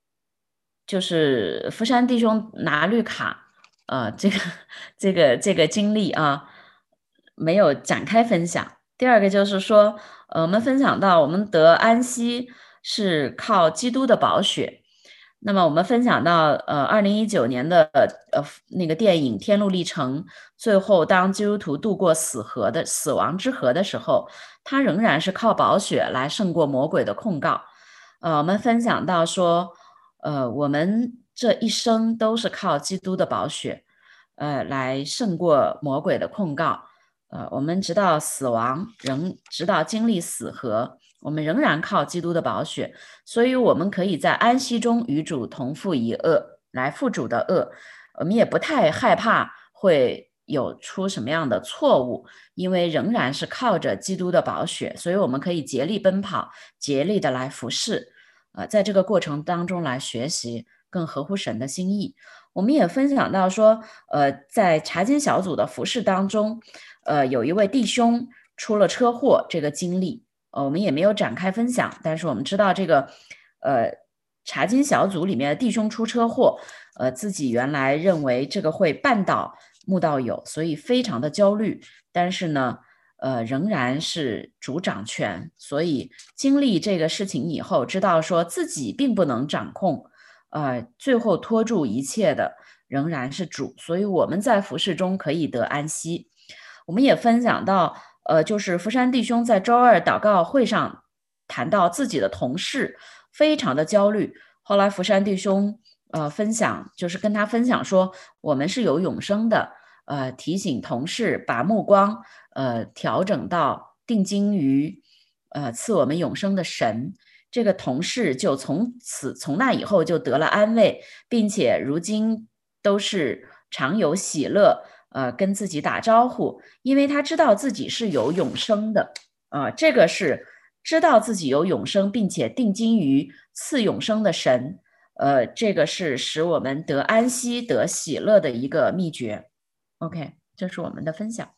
就是福山弟兄拿绿卡，呃，这个这个这个经历啊，没有展开分享。第二个就是说，呃，我们分享到我们得安息是靠基督的宝血。那么我们分享到，呃，二零一九年的呃那个电影《天路历程》，最后当基督徒渡过死河的死亡之河的时候，他仍然是靠宝血来胜过魔鬼的控告。呃，我们分享到说，呃，我们这一生都是靠基督的宝血，呃，来胜过魔鬼的控告。呃，我们直到死亡，仍直到经历死河，我们仍然靠基督的宝血，所以我们可以在安息中与主同负一恶，来负主的恶。我们也不太害怕会有出什么样的错误，因为仍然是靠着基督的宝血，所以我们可以竭力奔跑，竭力的来服侍。呃，在这个过程当中来学习更合乎神的心意。我们也分享到说，呃，在查经小组的服侍当中，呃，有一位弟兄出了车祸这个经历，呃，我们也没有展开分享，但是我们知道这个，呃，查经小组里面的弟兄出车祸，呃，自己原来认为这个会绊倒慕道友，所以非常的焦虑，但是呢，呃，仍然是主掌权，所以经历这个事情以后，知道说自己并不能掌控，呃，最后拖住一切的仍然是主，所以我们在服事中可以得安息。我们也分享到，呃，就是福山弟兄在周二祷告会上谈到自己的同事非常的焦虑，后来福山弟兄呃分享，就是跟他分享说，我们是有永生的，呃，提醒同事把目光呃调整到定睛于呃赐我们永生的神。这个同事就从此从那以后就得了安慰，并且如今都是常有喜乐，呃，跟自己打招呼，因为他知道自己是有永生的，啊、呃，这个是知道自己有永生，并且定睛于赐永生的神，呃，这个是使我们得安息、得喜乐的一个秘诀。OK，这是我们的分享。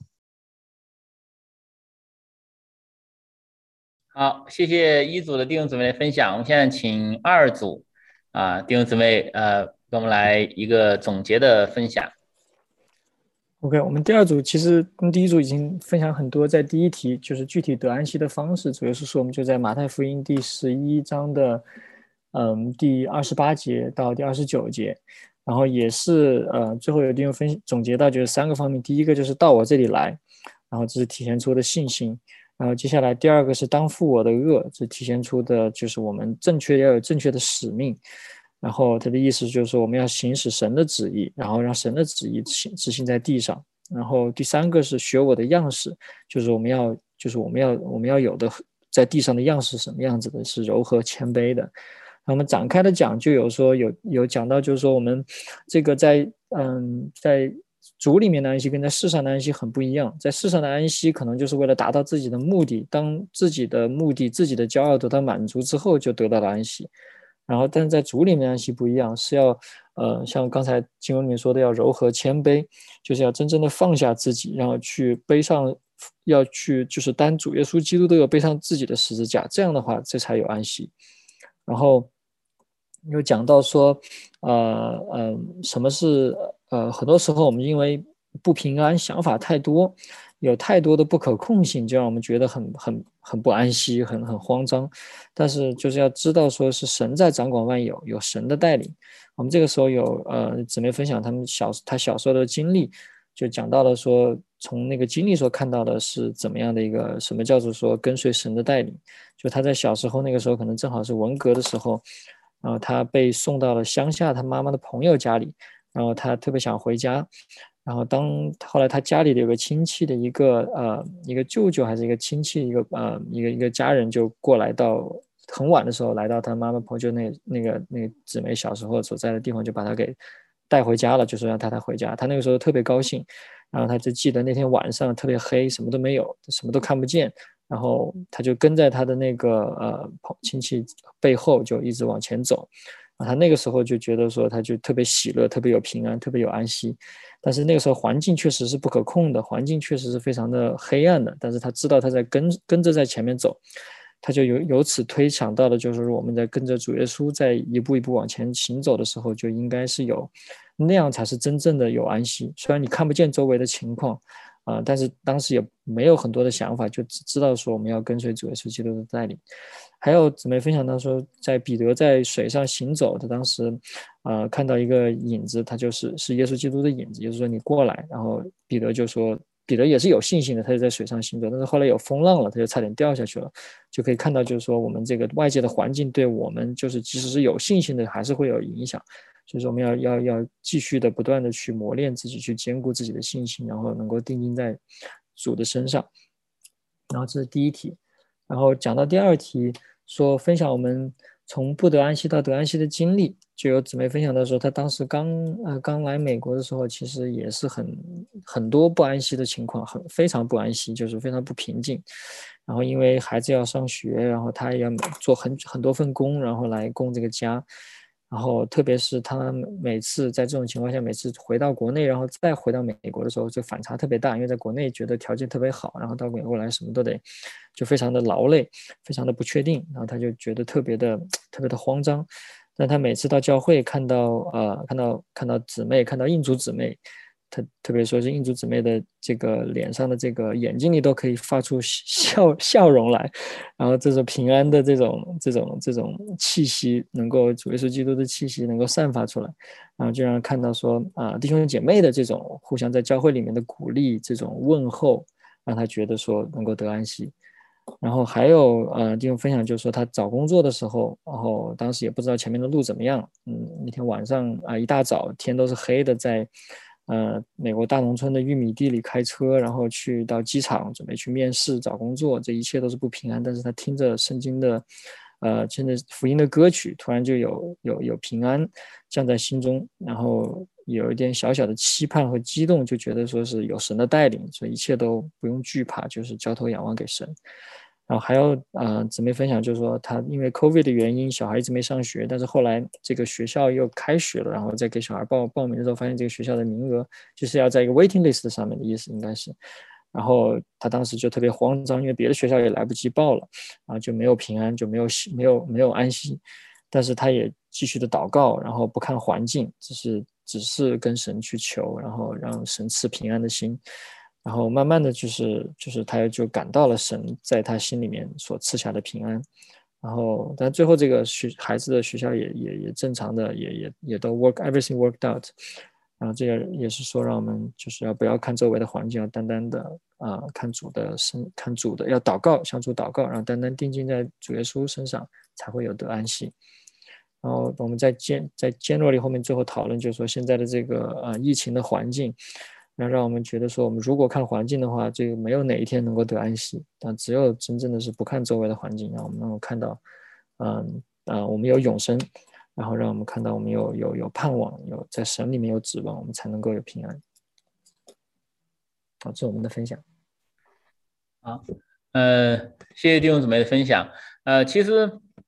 好，谢谢一组的弟兄姊妹的分享。我们现在请二组啊弟兄姊妹呃，跟我们来一个总结的分享。 OK，我们第二组其实跟第一组已经分享很多，在第一题就是具体得安息的方式，主要是说我们就在马太福音第十一章的嗯第二十八节到第二十九节，然后也是呃最后有弟兄分总结到就是三个方面，第一个就是到我这里来，然后这是体现出的信心。然后接下来第二个是当负我的恶，这体现出的就是我们正确要有正确的使命。然后他的意思就是说我们要行使神的旨意，然后让神的旨意执行在地上。然后第三个是学我的样式，就是我们要就是我们要我们要有的在地上的样式什么样子的，是柔和谦卑的。那么展开的讲就有说有有讲到就是说我们这个在嗯在主里面的安息跟在世上的安息很不一样，在世上的安息可能就是为了达到自己的目的，当自己的目的自己的骄傲得到满足之后就得到了安息。然后但是在主里面的安息不一样，是要呃，像刚才经文里面说的，要柔和谦卑，就是要真正的放下自己，然后去背上，要去就是单主耶稣基督都有背上自己的十字架，这样的话，这才有安息。然后又讲到说，呃呃，什么是呃，很多时候我们因为不平安，想法太多，有太多的不可控性，就让我们觉得很很很不安息，很很慌张。但是就是要知道，说是神在掌管万有，有神的带领。我们这个时候有呃姊妹分享他们小他小时候的经历，就讲到了说，从那个经历所看到的是怎么样的一个什么叫做说跟随神的带领。就他在小时候那个时候可能正好是文革的时候，然后他被送到了乡下他妈妈的朋友家里，然后他特别想回家。然后当后来他家里的有个亲戚的一个呃一个舅舅还是一个亲戚一个呃一个一个家人就过来到很晚的时候来到他妈妈朋友那那个那个姊妹小时候所在的地方，就把他给带回家了，就说让他带回家。他那个时候特别高兴，然后他就记得那天晚上特别黑，什么都没有，什么都看不见。然后他就跟在他的那个呃亲戚背后就一直往前走。他那个时候就觉得说，他就特别喜乐，特别有平安，特别有安息。但是那个时候环境确实是不可控的，环境确实是非常的黑暗的。但是他知道他在跟跟着在前面走，他就由由此推想到的就是我们在跟着主耶稣在一步一步往前行走的时候，就应该是有那样才是真正的有安息。虽然你看不见周围的情况啊、呃，但是当时也没有很多的想法，就只知道说我们要跟随主耶稣基督的带领。还有姊妹分享到说，在彼得在水上行走，他当时，呃，看到一个影子，他就是是耶稣基督的影子，就是说你过来，然后彼得就说，彼得也是有信心的，他就在水上行走，但是后来有风浪了，他就差点掉下去了，就可以看到就是说我们这个外界的环境对我们就是即使是有信心的，还是会有影响，所以说我们要要要继续的不断的去磨练自己，去兼顾自己的信心，然后能够定睛在主的身上。然后这是第一题，然后讲到第二题。说分享我们从不得安息到得安息的经历，就有姊妹分享的时候，她当时刚呃刚来美国的时候，其实也是很很多不安息的情况，很非常不安息，就是非常不平静。然后因为孩子要上学，然后她也要做很很多份工，然后来供这个家。然后特别是他每次在这种情况下，每次回到国内，然后再回到美国的时候，就反差特别大。因为在国内觉得条件特别好，然后到美国来什么都得，就非常的劳累，非常的不确定。然后他就觉得特别的特别的慌张。但他每次到教会看到呃看到看到姊妹，看到印族姊妹，他特别说是印族姊妹的这个脸上的这个眼睛里都可以发出笑笑容来，然后这种平安的这种这种这种气息，能够主耶稣基督的气息能够散发出来，然后就让人看到说啊、呃、弟兄姐妹的这种互相在教会里面的鼓励，这种问候，让他觉得说能够得安息。然后还有呃弟兄分享就是说他找工作的时候，然后当时也不知道前面的路怎么样，嗯，那天晚上啊、呃、一大早天都是黑的，在呃美国大农村的玉米地里开车，然后去到机场准备去面试找工作，这一切都是不平安。但是他听着圣经的呃听着福音的歌曲，突然就有有有平安降在心中，然后有一点小小的期盼和激动，就觉得说是有神的带领，所以一切都不用惧怕，就是交头仰望给神。然后还有呃姊妹分享，就是说她因为 COVID 的原因，小孩一直没上学，但是后来这个学校又开学了，然后再给小孩报报名的时候，发现这个学校的名额就是要在一个 waiting list 上面的意思应该是。然后他当时就特别慌张，因为别的学校也来不及报了，然后就没有平安，就没有没有没有安息。但是他也继续的祷告，然后不看环境，只是只是跟神去求，然后让神赐平安的心。然后慢慢的就是就是他就感到了神在他心里面所赐下的平安。然后但最后这个学孩子的学校也也也正常的也也也都 work everything worked out。然后这个也是说让我们就是要不要看周围的环境，要单单的啊、呃、看主的身看主的，要祷告向主祷告，然后单单定睛在主耶稣身上，才会有得安息。然后我们在尖在尖落里后面最后讨论，就是说现在的这个呃疫情的环境，那让我们觉得说，我们如果看环境的话，这个没有哪一天能够得安息，但只有真正的是不看周围的环境，让我们能够看到，嗯呃我们有永生，然后让我们看到我们有有有盼望，有在神里面有指望，我们才能够有平安。好，这是我们的分享。 好，呃，谢谢弟兄姊妹的分享。呃，其实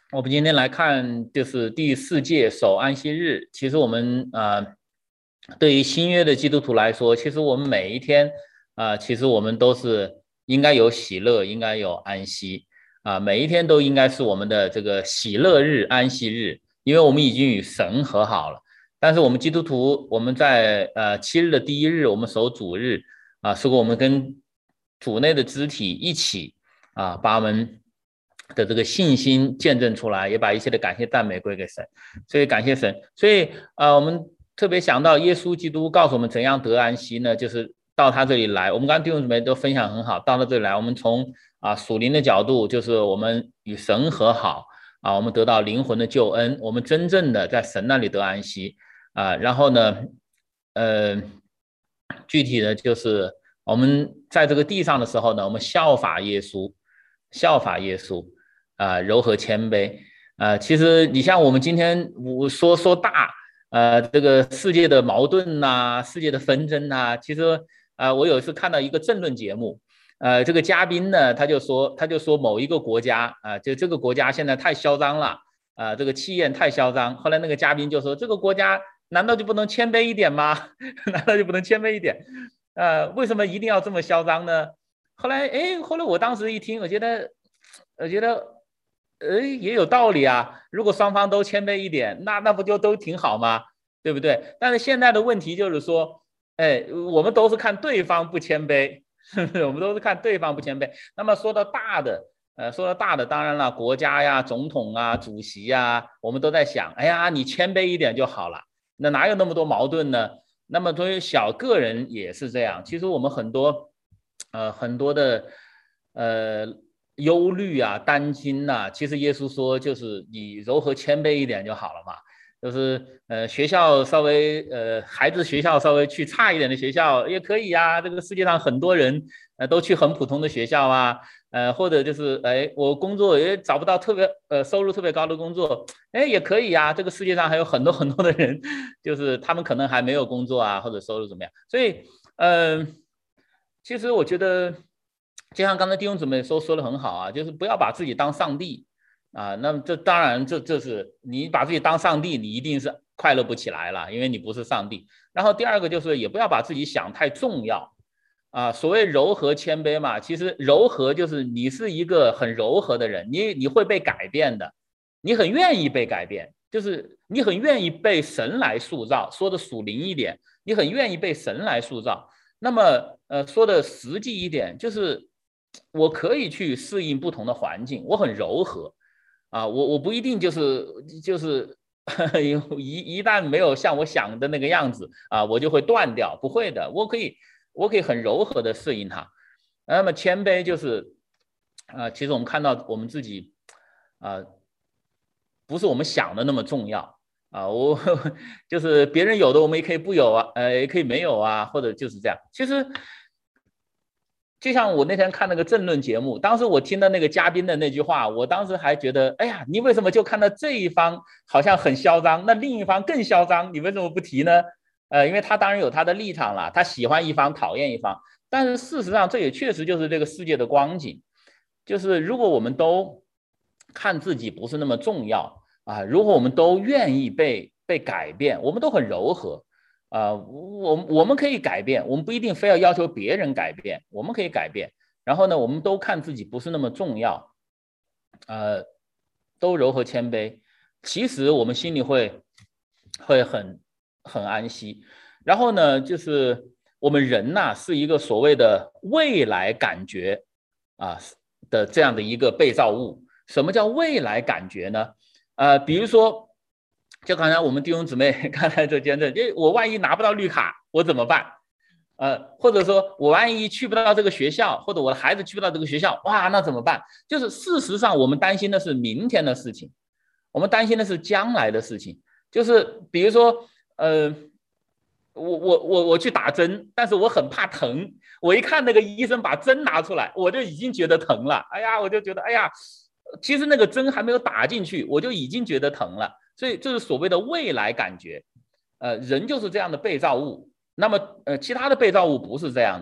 我们今天来看就是第四届守安息日。其实我们呃，对于新约的基督徒来说，其实我们每一天啊、呃，其实我们都是应该有喜乐，应该有安息啊、呃，每一天都应该是我们的这个喜乐日、安息日，因为我们已经与神和好了。但是我们基督徒，我们在呃七日的第一日，我们守主日啊，是我们跟主内的肢体一起啊，把我们的这个信心见证出来，也把一切的感谢赞美归给神，所以感谢神。所以呃，我们特别想到耶稣基督告诉我们怎样得安息呢？就是到他这里来。我们刚刚弟兄姊妹都分享很好，到他这里来，我们从啊属灵的角度，就是我们与神和好啊，我们得到灵魂的救恩，我们真正的在神那里得安息啊。然后呢，呃，具体的就是我们在这个地上的时候呢，我们效法耶稣，效法耶稣。啊，柔和谦卑啊、呃，其实你像我们今天我说说大，呃，这个世界的矛盾呐、啊，世界的纷争呐、啊，其实啊、呃，我有一次看到一个政论节目，呃，这个嘉宾呢，他就说他就说某一个国家啊、呃，就这个国家现在太嚣张了啊、呃，这个气焰太嚣张。后来那个嘉宾就说，这个国家难道就不能谦卑一点吗？难道就不能谦卑一点？呃，为什么一定要这么嚣张呢？后来哎，后来我当时一听，我觉得，我觉得。呃，也有道理啊。如果双方都谦卑一点，那那不就都挺好吗？对不对？但是现在的问题就是说，哎，我们都是看对方不谦卑，是不是？我们都是看对方不谦卑。那么说到大的，呃，说到大的，当然了，国家呀、总统啊、主席呀，我们都在想，哎呀，你谦卑一点就好了。那哪有那么多矛盾呢？那么对于小个人也是这样。其实我们很多，呃，很多的，呃。忧虑啊，担心呐、啊，其实耶稣说就是你柔和谦卑一点就好了嘛。就是呃学校稍微呃孩子学校稍微去差一点的学校也可以啊。这个世界上很多人呃都去很普通的学校啊，呃或者就是哎我工作也找不到特别呃收入特别高的工作，哎也可以啊。这个世界上还有很多很多的人，就是他们可能还没有工作啊，或者收入怎么样。所以嗯、呃，其实我觉得。就像刚才弟兄姊妹说说的很好啊，就是不要把自己当上帝啊。那么这当然这这是你把自己当上帝，你一定是快乐不起来了，因为你不是上帝。然后第二个就是也不要把自己想太重要啊。所谓柔和谦卑嘛，其实柔和就是你是一个很柔和的人，你你会被改变的，你很愿意被改变，就是你很愿意被神来塑造。说的属灵一点，你很愿意被神来塑造。那么呃说的实际一点，就是我可以去适应不同的环境，我很柔和啊，我我不一定就是就是一一旦没有像我想的那个样子啊，我就会断掉，不会的，我可以我可以很柔和的适应它。那么谦卑就是啊，其实我们看到我们自己啊，不是我们想的那么重要啊，我就是别人有的我们也可以不有啊，呃也可以没有啊，或者就是这样。其实。就像我那天看那个政论节目，当时我听到那个嘉宾的那句话，我当时还觉得，哎呀，你为什么就看到这一方好像很嚣张，那另一方更嚣张，你为什么不提呢？呃，因为他当然有他的立场了，他喜欢一方，讨厌一方。但是事实上，这也确实就是这个世界的光景，就是如果我们都看自己不是那么重要啊，如果我们都愿意被被改变，我们都很柔和。啊、呃，我我们可以改变，我们不一定非要要求别人改变，我们可以改变。然后呢，我们都看自己不是那么重要，呃，都柔和谦卑，其实我们心里会会很很安息。然后呢，就是我们人呐、啊，是一个所谓的未来感觉啊的这样的一个被造物。什么叫未来感觉呢？呃，比如说。就刚才我们弟兄姊妹刚才这见证，就我万一拿不到绿卡，我怎么办？呃，或者说我万一去不到这个学校，或者我的孩子去不到这个学校，哇，那怎么办？就是事实上，我们担心的是明天的事情，我们担心的是将来的事情。就是比如说，呃，我我我我去打针，但是我很怕疼，我一看那个医生把针拿出来，我就已经觉得疼了。哎呀，我就觉得，哎呀，其实那个针还没有打进去，我就已经觉得疼了。所以这是所谓的未来感觉，呃，人就是这样的被造物。那么，呃，其他的被造物不是这样的。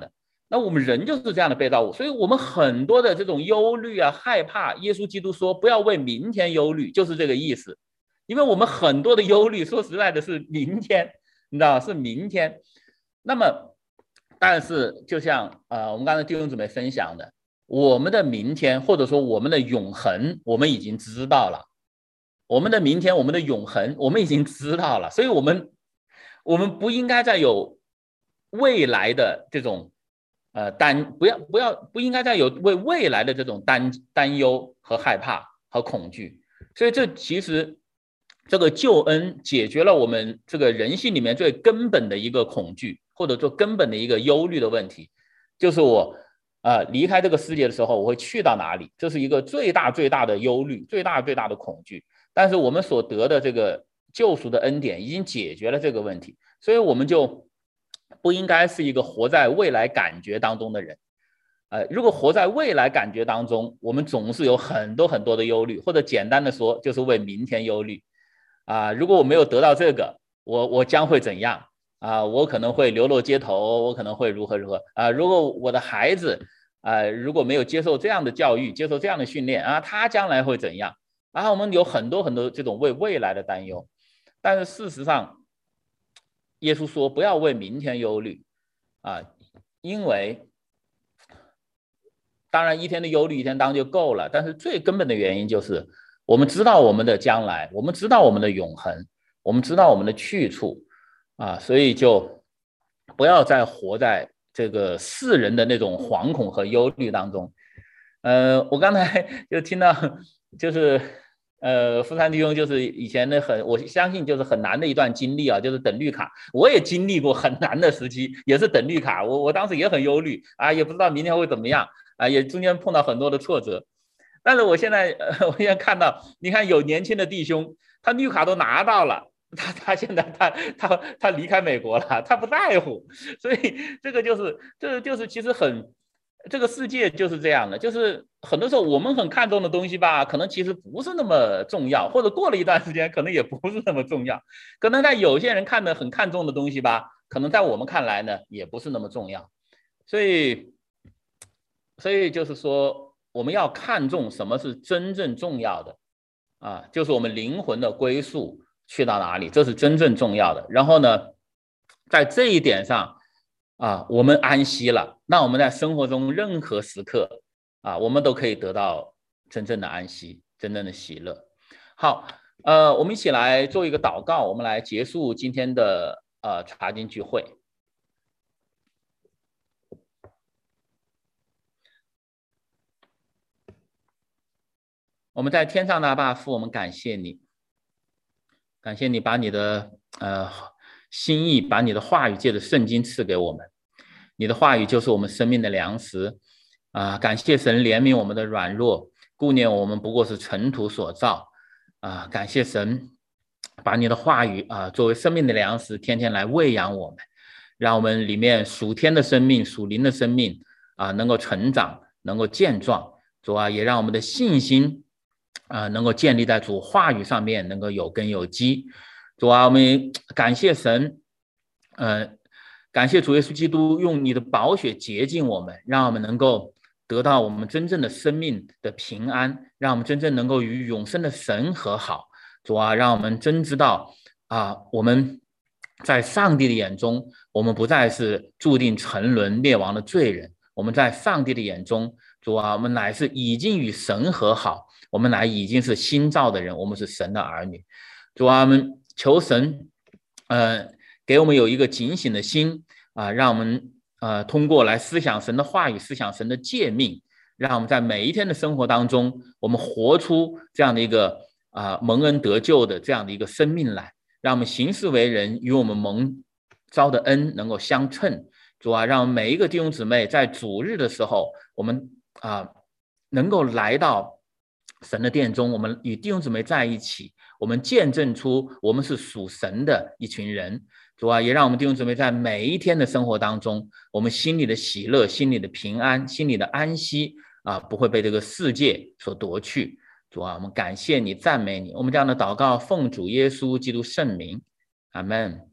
那我们人就是这样的被造物，所以我们很多的这种忧虑啊、害怕，耶稣基督说不要为明天忧虑，就是这个意思。因为我们很多的忧虑，说实在的是明天，你知道是明天。那么，但是就像呃我们刚才弟兄姊妹分享的，我们的明天或者说我们的永恒，我们已经知道了。我们的明天，我们的永恒，我们已经知道了，所以我们我们不应该再有未来的这种呃担，不要不要不应该再有为未来的这种担担忧和害怕和恐惧。所以这其实这个救恩解决了我们这个人性里面最根本的一个恐惧，或者说根本的一个忧虑的问题，就是我呃离开这个世界的时候，我会去到哪里？这是一个最大最大的忧虑，最大最大的恐惧。但是我们所得的这个救赎的恩典已经解决了这个问题，所以我们就不应该是一个活在未来感觉当中的人。呃，如果活在未来感觉当中，我们总是有很多很多的忧虑，或者简单的说，就是为明天忧虑。啊、呃，如果我没有得到这个，我我将会怎样？啊、呃，我可能会流落街头，我可能会如何如何啊、呃？如果我的孩子啊、呃，如果没有接受这样的教育，接受这样的训练啊，他将来会怎样？然后我们有很多很多这种为未来的担忧，但是事实上，耶稣说不要为明天忧虑啊，因为当然一天的忧虑一天当就够了，但是最根本的原因就是我们知道我们的将来，我们知道我们的永恒，我们知道我们的去处啊，所以就不要再活在这个世人的那种惶恐和忧虑当中。呃，我刚才就听到就是。呃，富山弟兄就是以前的很，我相信就是很难的一段经历啊，就是等绿卡。我也经历过很难的时期，也是等绿卡。我我当时也很忧虑啊，也不知道明天会怎么样啊，也中间碰到很多的挫折。但是我现在，呃、我现在看到，你看有年轻的弟兄，他绿卡都拿到了，他他现在他他他离开美国了，他不在乎。所以这个就是这个就是其实很。这个世界就是这样的，就是很多时候我们很看重的东西吧，可能其实不是那么重要，或者过了一段时间，可能也不是那么重要。可能在有些人看的很看重的东西吧，可能在我们看来呢，也不是那么重要。所以，所以就是说，我们要看重什么是真正重要的啊，就是我们灵魂的归宿去到哪里，这是真正重要的。然后呢，在这一点上。啊，我们安息了，那我们在生活中任何时刻啊，我们都可以得到真正的安息，真正的喜乐。好，呃，我们一起来做一个祷告，我们来结束今天的呃查经聚会。我们在天上的阿爸父，我们感谢你，感谢你把你的呃。心意把你的话语借着圣经赐给我们，你的话语就是我们生命的粮食啊！感谢神怜悯我们的软弱，顾念我们不过是尘土所造啊！感谢神把你的话语啊作为生命的粮食，天天来喂养我们，让我们里面属天的生命、属灵的生命啊能够成长，能够健壮。主啊，也让我们的信心啊能够建立在主话语上面，能够有根有基。主啊，我们感谢神，呃，感谢主耶稣基督用你的宝血洁净我们，让我们能够得到我们真正的生命的平安，让我们真正能够与永生的神和好。主啊，让我们真知道啊，我们在上帝的眼中，我们不再是注定沉沦灭亡的罪人，我们在上帝的眼中，主啊，我们乃是已经与神和好，我们乃已经是新造的人，我们是神的儿女。主啊，我们求神，呃，给我们有一个警醒的心啊、呃，让我们呃通过来思想神的话语，思想神的诫命，让我们在每一天的生活当中，我们活出这样的一个啊、呃、蒙恩得救的这样的一个生命来，让我们行事为人与我们蒙召的恩能够相称。主啊，让每一个弟兄姊妹在主日的时候，我们啊、呃、能够来到神的殿中，我们与弟兄姊妹在一起。我们见证出我们是属神的一群人，主啊，也让我们弟兄姊妹在每一天的生活当中，我们心里的喜乐、心里的平安、心里的安息啊，不会被这个世界所夺去。主啊，我们感谢你、赞美你，我们这样的祷告奉主耶稣基督圣名，阿们。